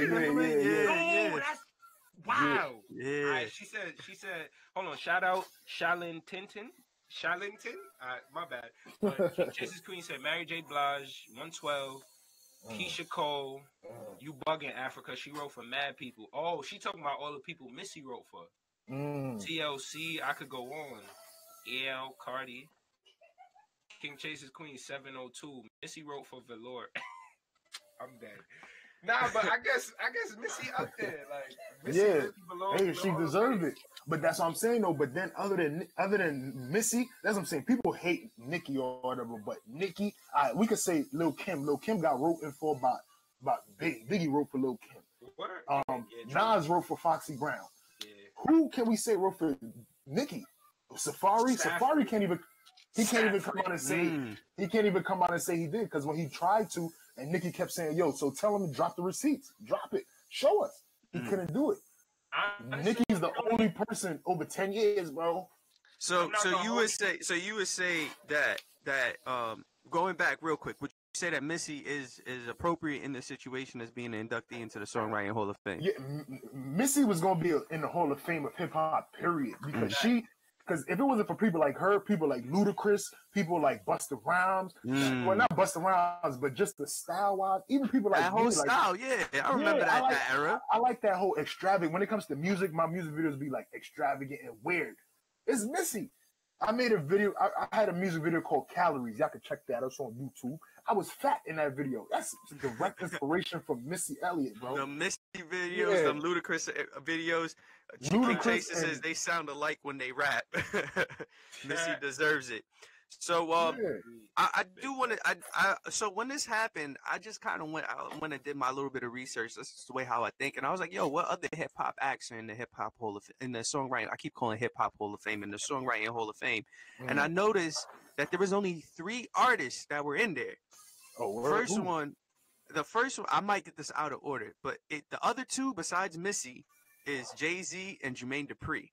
Yeah. Wow. Yeah. All right, she said. Hold on. Shout out Shalin Tintin. Shalington. All right, my bad. But King Chase's Queen said Mary J. Blige 112. Keisha Cole. You bugging Africa. She wrote for mad people. Oh, she talking about all the people Missy wrote for. TLC, I could go on. EL, Cardi. King Chase's Queen 702. Missy wrote for Velour. I'm dead. Nah, but I guess Missy up there. Like Missy hey, she deserved it. But that's what I'm saying though. But then other than Missy, that's what I'm saying. People hate Nicki or whatever, but Nicki, we could say Lil Kim. Lil Kim got wrote in for about Biggie wrote for Lil Kim. Nas wrote for Foxy Brown. Who can we say wrote for Nicki? Safari can't even come out and say he can't even come out and say he did, because when he tried to and Nicki kept saying, yo, so tell him to drop the receipts, drop it, show us. He couldn't do it. Nicki's the only person over 10 years, bro. So you would say that going back real quick, would you say that Missy is appropriate in this situation as being an inductee into the Songwriting Hall of Fame? Yeah, Missy was gonna be in the Hall of Fame of hip hop, period. Because if it wasn't for people like her, people like Ludacris, people like Busta Rhymes, well, not Busta Rhymes, but just the style wise, even people like that whole style, I remember that era. I like that whole extravagant. When it comes to music, my music videos be like extravagant and weird. It's Missy. I made a video. I had a music video called Calories. Y'all can check that. It's on YouTube. I was fat in that video. That's direct inspiration from Missy Elliott, bro. The Missy videos, the Ludacris videos. King Chase says they sound alike when they rap. Missy deserves it. So I do want to. So when this happened, I just kind of went and did my little bit of research. This is the way how I think, and I was like, yo, what other hip hop acts are in the hip hop Hall of in the songwriting? I keep calling Hip Hop Hall of Fame, in the Songwriting Hall of Fame, and I noticed that there was only 3 artists that were in there. Oh, the first one, I might get this out of order, but the other 2 besides Missy is Jay-Z and Jermaine Dupri.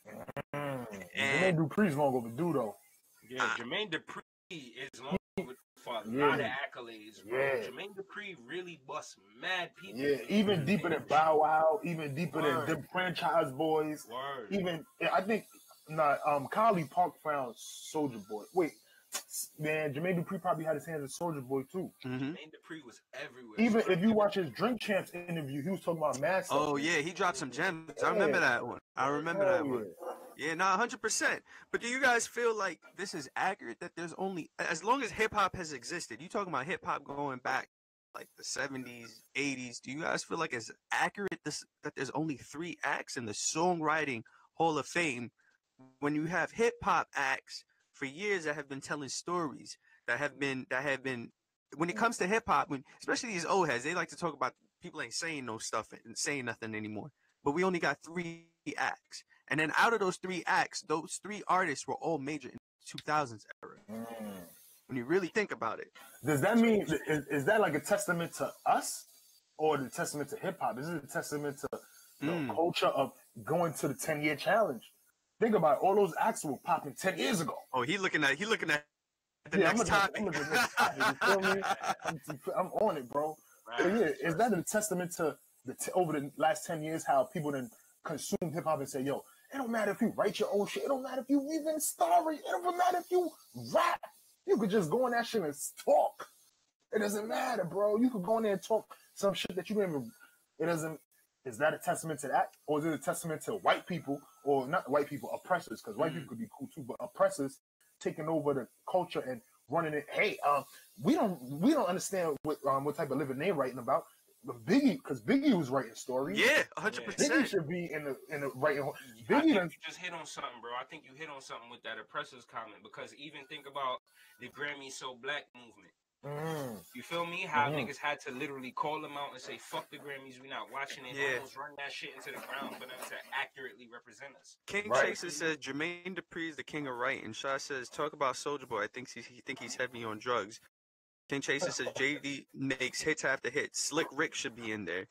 Jermaine Dupri's long overdue though. Yeah, Jermaine Dupri is long for a lot of accolades, bro. Yeah. Jermaine Dupri really busts mad people. Yeah, even deeper than Bow Wow, even deeper than them Franchise Boys. Even I think Kylie Park found Soulja Boy. Wait, man, Jermaine Dupri probably had his hands in Soulja Boy too. Jermaine Dupri was everywhere. Even if you watch his Drink Champs interview, he was talking about mad stuff. Oh yeah, he dropped some gems. I remember that one. Yeah, 100%. But do you guys feel like this is accurate, that there's only, as long as hip hop has existed, you talking about hip hop going back like the 70s, 80s, do you guys feel like it's accurate that there's only 3 acts in the Songwriting Hall of Fame when you have hip hop acts for years that have been telling stories that have been when it comes to hip hop, especially these old heads, they like to talk about people ain't saying no stuff and saying nothing anymore. But we only got 3 acts. And then out of those 3 acts, those 3 artists were all major in the 2000s era. When you really think about it. Does that mean, is that like a testament to us or the testament to hip hop? Is it a testament to the culture of going to the 10-year challenge? Think about it. All those acts were popping 10 years ago. Oh, he looking at the next topic. You feel me? I'm on it, bro. Right. So yeah, is that a testament to over the last 10 years how people then consume hip hop and say, yo, it don't matter if you write your own shit. It don't matter if you even a story. It don't matter if you rap. You could just go on that shit and talk. It doesn't matter, bro. You could go in there and talk some shit that you don't even. It is that a testament to that, or is it a testament to white people, or not white people, oppressors? Because white people could be cool too, but oppressors taking over the culture and running it. Hey, we don't understand what type of living they're writing about. But Biggie, because Biggie was writing stories. Yeah, 100%. Biggie should be in the writing. I think you just hit on something, bro. I think you hit on something with that oppressors comment, because even think about the Grammy So Black movement. You feel me? How niggas had to literally call them out and say, fuck the Grammys, we not watching it. Almost run that shit into the ground for them to accurately represent us. King Chaser says Jermaine Dupri is the king of writing. Shaw says, talk about Soulja Boy. I think he's heavy on drugs. King Chaser says JD makes hits after hits. Slick Rick should be in there.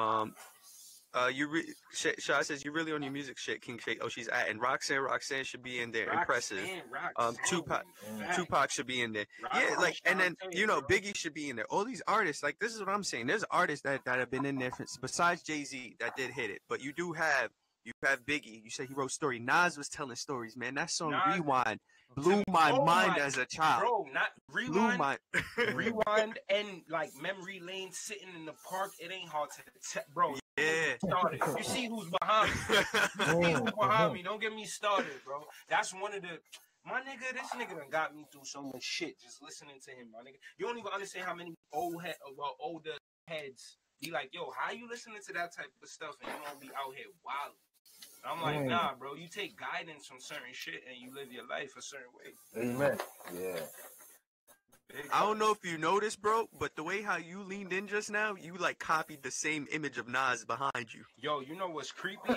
Shaw says you really on your music shit, King Chaser. Oh, she's at, and Roxanne should be in there. Impressive. Tupac should be in there. Yeah, like, and then Biggie should be in there. All these artists, like, this is what I'm saying. There's artists that have been in there besides Jay-Z that did hit it, but you have Biggie. You said he wrote story. Nas was telling stories, man. That song Rewind blew my mind as a child. Bro, not Rewind. Rewind and like Memory Lane, sitting in the park. It ain't hard to bro. Yeah. Started. You see who's behind me. Don't get me started, bro. That's one of the. My nigga, this nigga done got me through so much shit just listening to him, my nigga. You don't even understand how many older heads be like, yo, how you listening to that type of stuff and you don't be out here wild? I'm like, nah, bro. You take guidance from certain shit and you live your life a certain way. Amen. Yeah. I don't know if you noticed, bro, but the way how you leaned in just now, you like copied the same image of Nas behind you. Yo, you know what's creepy?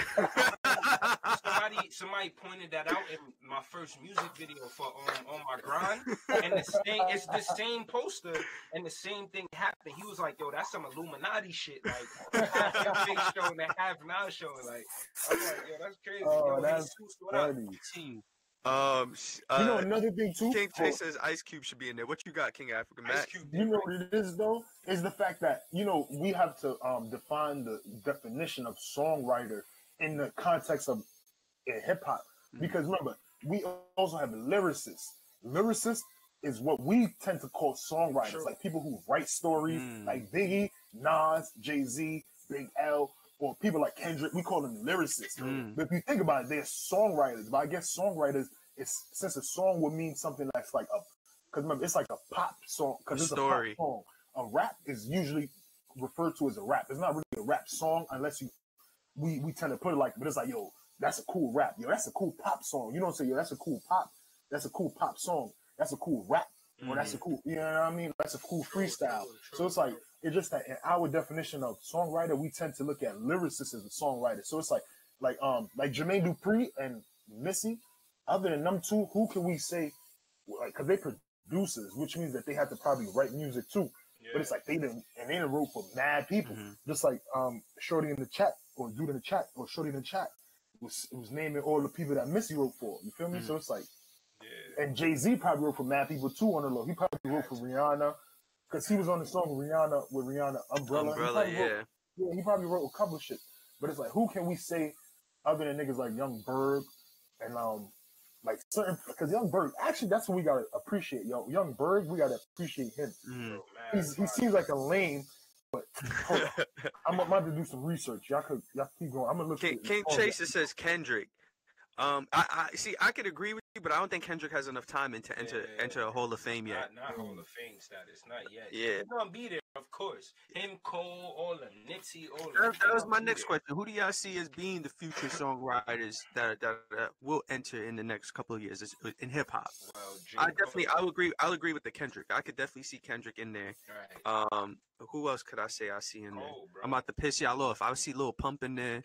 somebody pointed that out in my first music video for on my grind, and it's the same poster and the same thing happened. He was like, "Yo, that's some Illuminati shit." Like half face showing and half Nas showing. Like, I'm like, "Yo, that's crazy." Oh, yo, that's funny. You know another thing too. King Chase says Ice Cube should be in there. What you got, King Africa Matt? You know what it is though? Is the fact that we have to define the definition of songwriter in the context of hip hop, because remember we also have lyricists. Lyricists is what we tend to call songwriters, like people who write stories, like Biggie, Nas, Jay-Z, Big L. Or people like Kendrick, we call them lyricists. But if you think about it, they're songwriters. But I guess songwriters, since a song would mean something that's like because remember, it's like a pop song, because it's a pop song. A rap is usually referred to as a rap. It's not really a rap song unless we tend to put it like, but it's like, yo, that's a cool rap. Yo, that's a cool pop song. You don't say, yo, that's a cool pop. That's a cool pop song. That's a cool rap. Or that's a cool, you know what I mean? That's a cool freestyle. So it's like, it's just that in our definition of songwriter, we tend to look at lyricists as a songwriter. So it's like Jermaine Dupri and Missy. Other than them two, who can we say? Like, because they producers, which means that they had to probably write music too. Yeah. But it's like they didn't wrote for mad people. Just like Shorty in the chat or dude in the chat or Shorty in the chat was naming all the people that Missy wrote for. You feel me? So it's like. And Jay-Z probably wrote for mad people too on the low. He probably wrote for Rihanna because he was on the song with Rihanna Umbrella. He probably wrote a couple of shit. But it's like, who can we say other than niggas like Young Berg and like certain, because Young Berg, actually that's what we gotta appreciate, yo. Young Berg, we gotta appreciate him. He seems like a lame, but hold on. I'm about to do some research. Y'all keep going. I'm gonna look. King Chaser says Kendrick. I see. I could agree with you, but I don't think Kendrick has enough time to enter a Hall of Fame yet. Not Hall of Fame status, not yet. Yeah, he's gonna be there, of course. Him, Cole, all the Nipsey, all that was my next question. Who do y'all see as being the future songwriters that will enter in the next couple of years in hip hop? Well, I'll agree with the Kendrick. I could definitely see Kendrick in there. Right. Who else could I say I see in there? I'm about to piss y'all off. I see Lil Pump in there.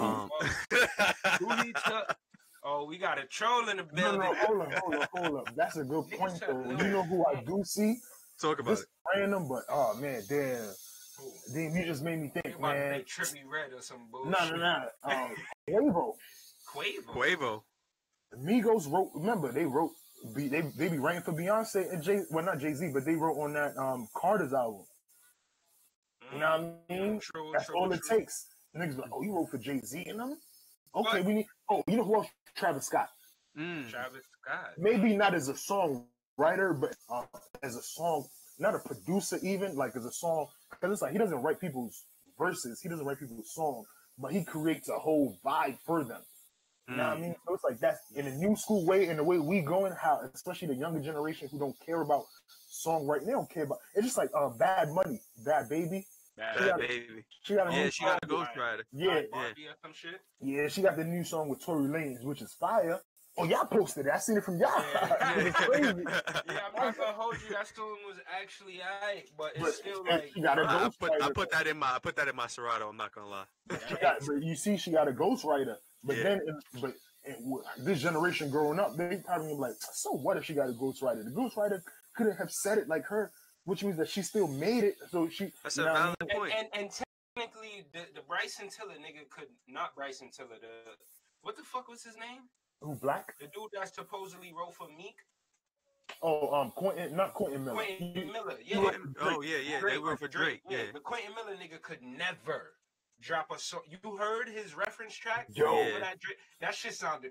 Oh, we got a troll in the building. No, hold up. That's a good point, though. You know who I do see? Talk about it. Random, but oh man, damn, you just made me think, man. Trippy Red or some bullshit. Quavo. Quavo. Migos wrote. Remember, they wrote. They be writing for Beyonce and Jay. Well, not Jay-Z, but they wrote on that Carter's album. You know what I mean? That's all it takes. Niggas like, oh, you wrote for Jay-Z and them? Okay, we need. Oh, you know who else? Travis Scott. Travis Scott. Maybe not as a songwriter, but as a song, not a producer even, like as a song, because it's like he doesn't write people's verses. He doesn't write people's songs, but he creates a whole vibe for them. You know what I mean? So it's like that's in a new school way, in the way we going, how especially the younger generation who don't care about songwriting, they don't care about. It's just like Bad Money, Bad Baby. Bad Baby. She got a new she got a ghostwriter. Yeah, some shit. Yeah, she got the new song with Tory Lanez, which is fire. Oh, y'all posted it. I seen it from y'all. It's crazy. Yeah, I'm not gonna hold you. That song was actually alright, but it's still like she got a ghostwriter. I put that in my Serato. I'm not gonna lie. But you see, she got a ghostwriter. But then, this generation growing up, they probably like, so what if she got a ghostwriter? The ghostwriter couldn't have said it like her, which means that she still made it. So she. That's a valid point. And technically, the Bryson Tiller nigga could not Bryson Tiller. What the fuck was his name? Who, Black? The dude that supposedly wrote for Meek. Oh, not Quentin Miller. Quentin Miller, yeah. Oh, yeah. They were for Drake. Yeah. The Quentin Miller nigga could never drop a song. You heard his reference track? Yo. That shit sounded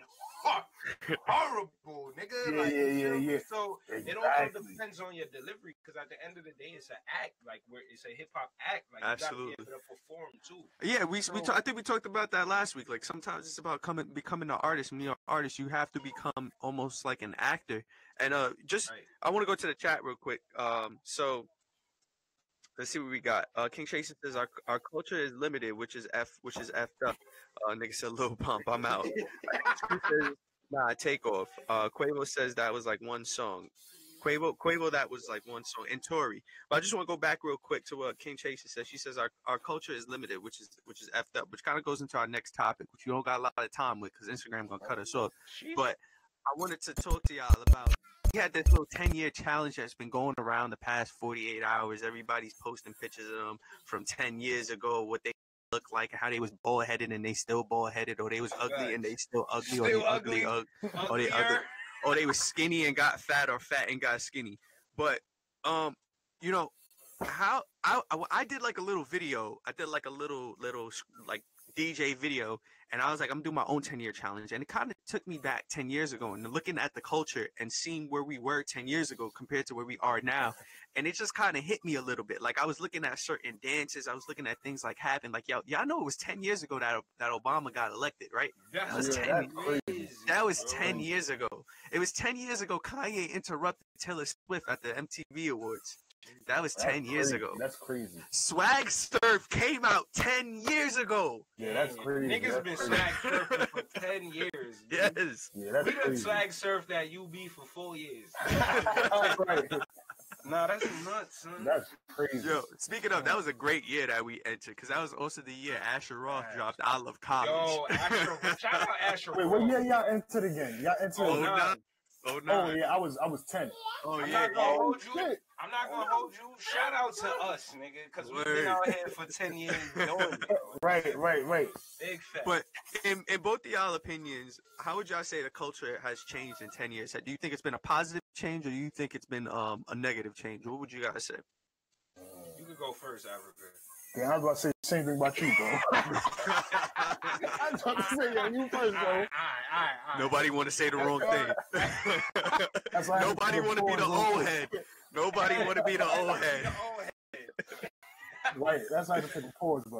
horrible, nigga. Yeah. So it also depends on your delivery, because at the end of the day, it's an act. Like, it's a hip hop act. Like, absolutely. you gotta be able to perform too. Yeah, I think we talked about that last week. Like, sometimes it's about becoming an artist. When you're an artist, you have to become almost like an actor. And I want to go to the chat real quick. So let's see what we got. King Chase says our culture is limited, which is effed up. Nigga said Lil Pump, I'm out. He says, nah, take off. Quavo says that was like one song. Quavo, that was like one song. And Tory. But I just want to go back real quick to what King Chase says. She says our culture is limited, which is effed up, which kind of goes into our next topic, which we don't got a lot of time with because Instagram gonna cut us off. But I wanted to talk to y'all about. We had this little 10-year challenge that's been going around the past 48 hours. Everybody's posting pictures of them from 10 years ago, what they look like, how they was bald-headed and they still bald-headed, or they was ugly and they still ugly, or they ugly, or they ugly, or they was skinny and got fat, or fat and got skinny. But, you know, how I did like a little video. I did like a little like DJ video, and I was like, I'm doing my own 10-year challenge, and it kind of took me back 10 years ago and looking at the culture and seeing where we were 10 years ago compared to where we are now, and it just kind of hit me a little bit. Like, I was looking at certain dances, I was looking at things like happened. Like, y'all know it was 10 years ago that Obama got elected, right? That was 10 years ago. It was 10 years ago Kanye interrupted Taylor Swift at the MTV Awards. That was 10 years ago. That's crazy. Swag Surf came out 10 years ago. Yeah, that's crazy. Niggas been swag surfing for 10 years. Yes. Yeah, that's crazy. We done swag surfed at UB for 4 years. Right. Nah, that's nuts, son. That's crazy. Yo, speaking of, that was a great year that we entered, because that was also the year Asher Roth dropped I Love College. Yo, shout out Asher Roth. Wait, what year y'all entered again? Y'all entered 09. Oh yeah, I was 10. Oh I'm yeah. not gonna hold you. I'm not gonna hold you. Shout out to us, nigga, because we've been out here for 10 years doing it. Right. Big fact. But in both of y'all opinions, how would y'all say the culture has changed in 10 years? Do you think it's been a positive change, or do you think it's been a negative change? What would you guys say? You could go first, Africa. Yeah, I was about to say the same thing about you, bro. I was about to say you first, bro. All right. Nobody want to say the wrong thing. Nobody want to be the old head. Nobody want to be the old head. Right, that's how to take a pause, but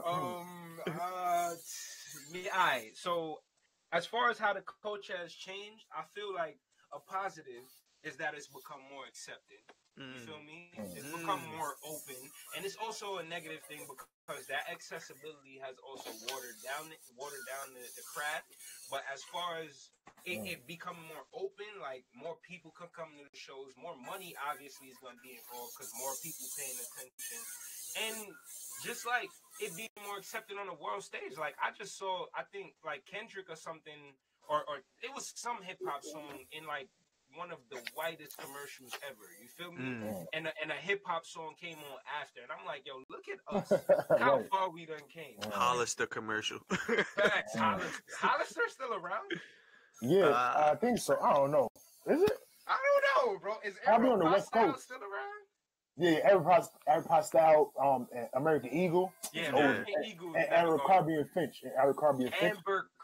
alright. So, as far as how the culture has changed, I feel like a positive is that it's become more accepted. You feel me? It's become more open, and it's also a negative thing because that accessibility has also watered down the craft. But as far as it becoming more open, like more people can come to the shows, more money obviously is going to be involved because more people paying attention, and just like it being more accepted on the world stage. Like I just saw, I think like Kendrick or something, or it was some hip hop song in like one of the whitest commercials ever. You feel me? And a hip hop song came on after, and I'm like, yo, look at us, how far we done came. Hollister commercial. Facts. Hollister still around? Yeah, I think so. I don't know. Is it? I don't know, bro. Is Probably on the West Coast still around? Yeah, Aeropostale Style, American Eagle. Yeah, American Eagle. And Abercrombie and Finch.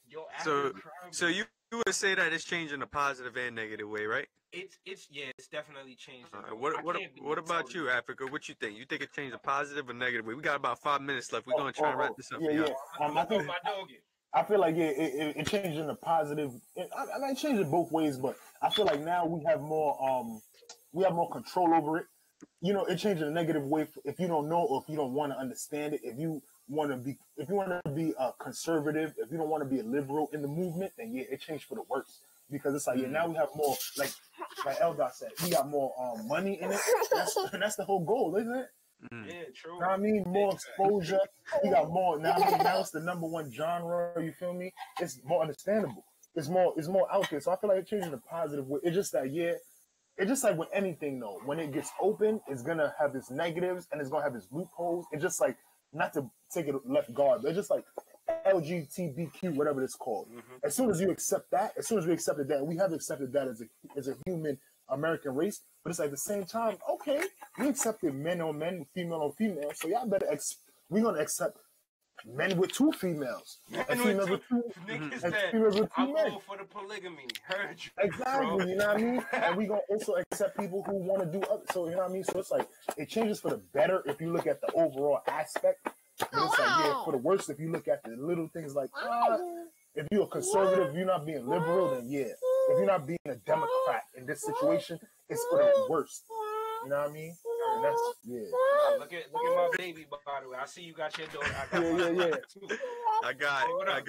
Yo, so you would say that it's changed in a positive and negative way, right? It's definitely changed. What about you, Africa? What you think? You think it changed a positive or negative way? We got about 5 minutes left. We're gonna try and wrap this up. Yeah. I feel like it changed in a positive. I changed it both ways, but I feel like now we have more control over it. You know, it changed in a negative way if you don't know or if you don't want to understand it. If you want to be conservative, if you don't want to be a liberal in the movement, then yeah, it changed for the worse. Because it's like, now we have more, like Eldar said, we got more money in it. That's the whole goal, isn't it? Yeah, true. You know what I mean? More exposure. We got more. Now it's the #1 genre. You feel me? It's more understandable. It's more out there. So I feel like it changed in a positive way. It's just that, it's just like with anything though. When it gets open, it's gonna have its negatives and it's gonna have its loopholes. It's just like, not to take it left guard, but it's just like LGBTQ, whatever it's called. Mm-hmm. As soon as you accept that, as soon as we accepted that, we have accepted that as a human American race. But it's like at the same time, okay, we accepted men on men, female on female. So y'all better we're gonna accept men with 2 females, and females with 2 men. I'm going for the polygamy. Heard you, exactly, bro. You know what I mean? And we gonna also accept people who want to do other. So you know what I mean? So it's like it changes for the better if you look at the overall aspect. But it's like, for the worse if you look at the little things like, if you're a conservative, if you're not being liberal, then yeah. If you're not being a Democrat in this situation, it's for the worst. You know what I mean? And that's, Look at my baby, by the way. I see you got your daughter. I got.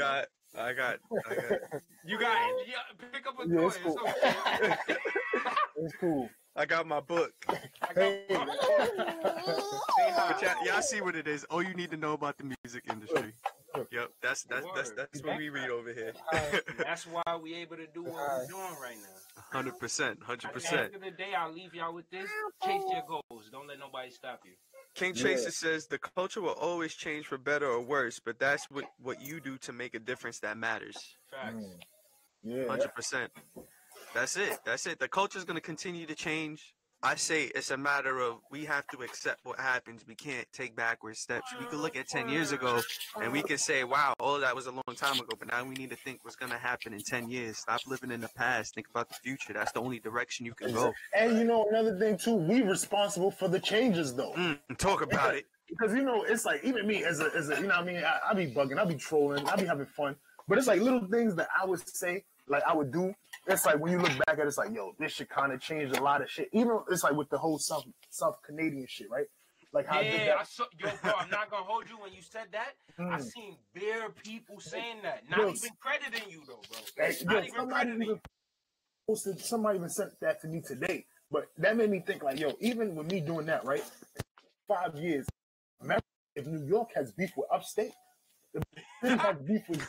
You got it. Yeah, pick up a toy. It's cool. It's cool. I got my book. Hey. But y'all see what it is. All you need to know about the music industry. Yep, that's what we read over here. That's why we able to do what we're doing right now. 100%. At the end of the day, I'll leave y'all with this. Chase your goals. Don't let nobody stop you. King Chaser says the culture will always change for better or worse, but that's what you do to make a difference that matters. Facts. Yeah. 100%. That's it. The culture's going to continue to change. I say it's a matter of we have to accept what happens. We can't take backward steps. We could look at 10 years ago and we can say, wow, all that was a long time ago. But now we need to think what's going to happen in 10 years. Stop living in the past. Think about the future. That's the only direction you can go. And you know, another thing too, we responsible for the changes though. Talk about it. Because, you know, it's like, even me as a you know what I mean? I be bugging, I be trolling, I be having fun. But it's like little things that I would say, like I would do. It's like when you look back at it, it's like, yo, this shit kind of changed a lot of shit. Even it's like with the whole South Canadian shit, right? Like how I saw, bro, I'm not gonna hold you when you said that. I seen bare people saying that, not even crediting you though, bro. Not even crediting you. Somebody even sent that to me today, but that made me think like, yo, even with me doing that, right? 5 years, remember if New York has beef with upstate, the city has beef with.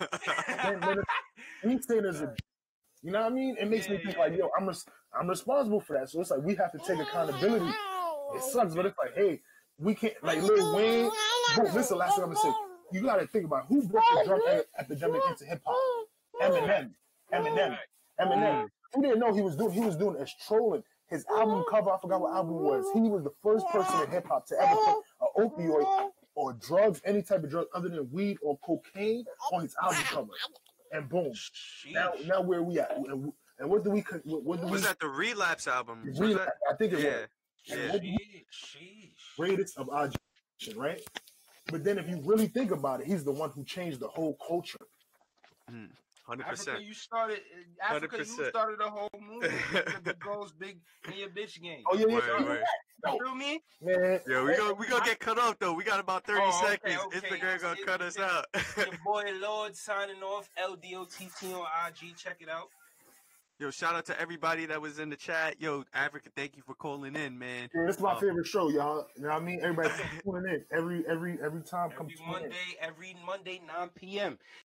We say there's a. You know what I mean? It makes me think like, yo, I'm responsible for that. So it's like we have to take accountability. It sucks, but it's like, hey, we can't like Lil Wayne. Boom, this is the last thing I'm gonna say. You gotta think about who brought the drug epidemic into hip hop. Eminem. Who didn't know he was doing as trolling. His album cover, I forgot what album it was. He was the first person in hip hop to ever put an opioid or drugs, any type of drug other than weed or cocaine on his album cover. And boom. Now where we at? And what do we? Was that the Relapse album? Relapse, I think it was. Yeah. Greatest of our generation, right? But then if you really think about it, he's the one who changed the whole culture. 100%. Africa, you started the whole movement. The goals big in your bitch game. Oh yeah. You feel me? Man. Yeah, we gonna get cut off though. We got about 30 seconds. Okay. Instagram gonna cut us out. Your boy Lord signing off. LDOTT on IG. Check it out. Yo, shout out to everybody that was in the chat. Yo, Africa, thank you for calling in, man. Yeah, this is my favorite show, y'all. You know what I mean? Everybody tuning in every time. Every Monday, 9 p.m.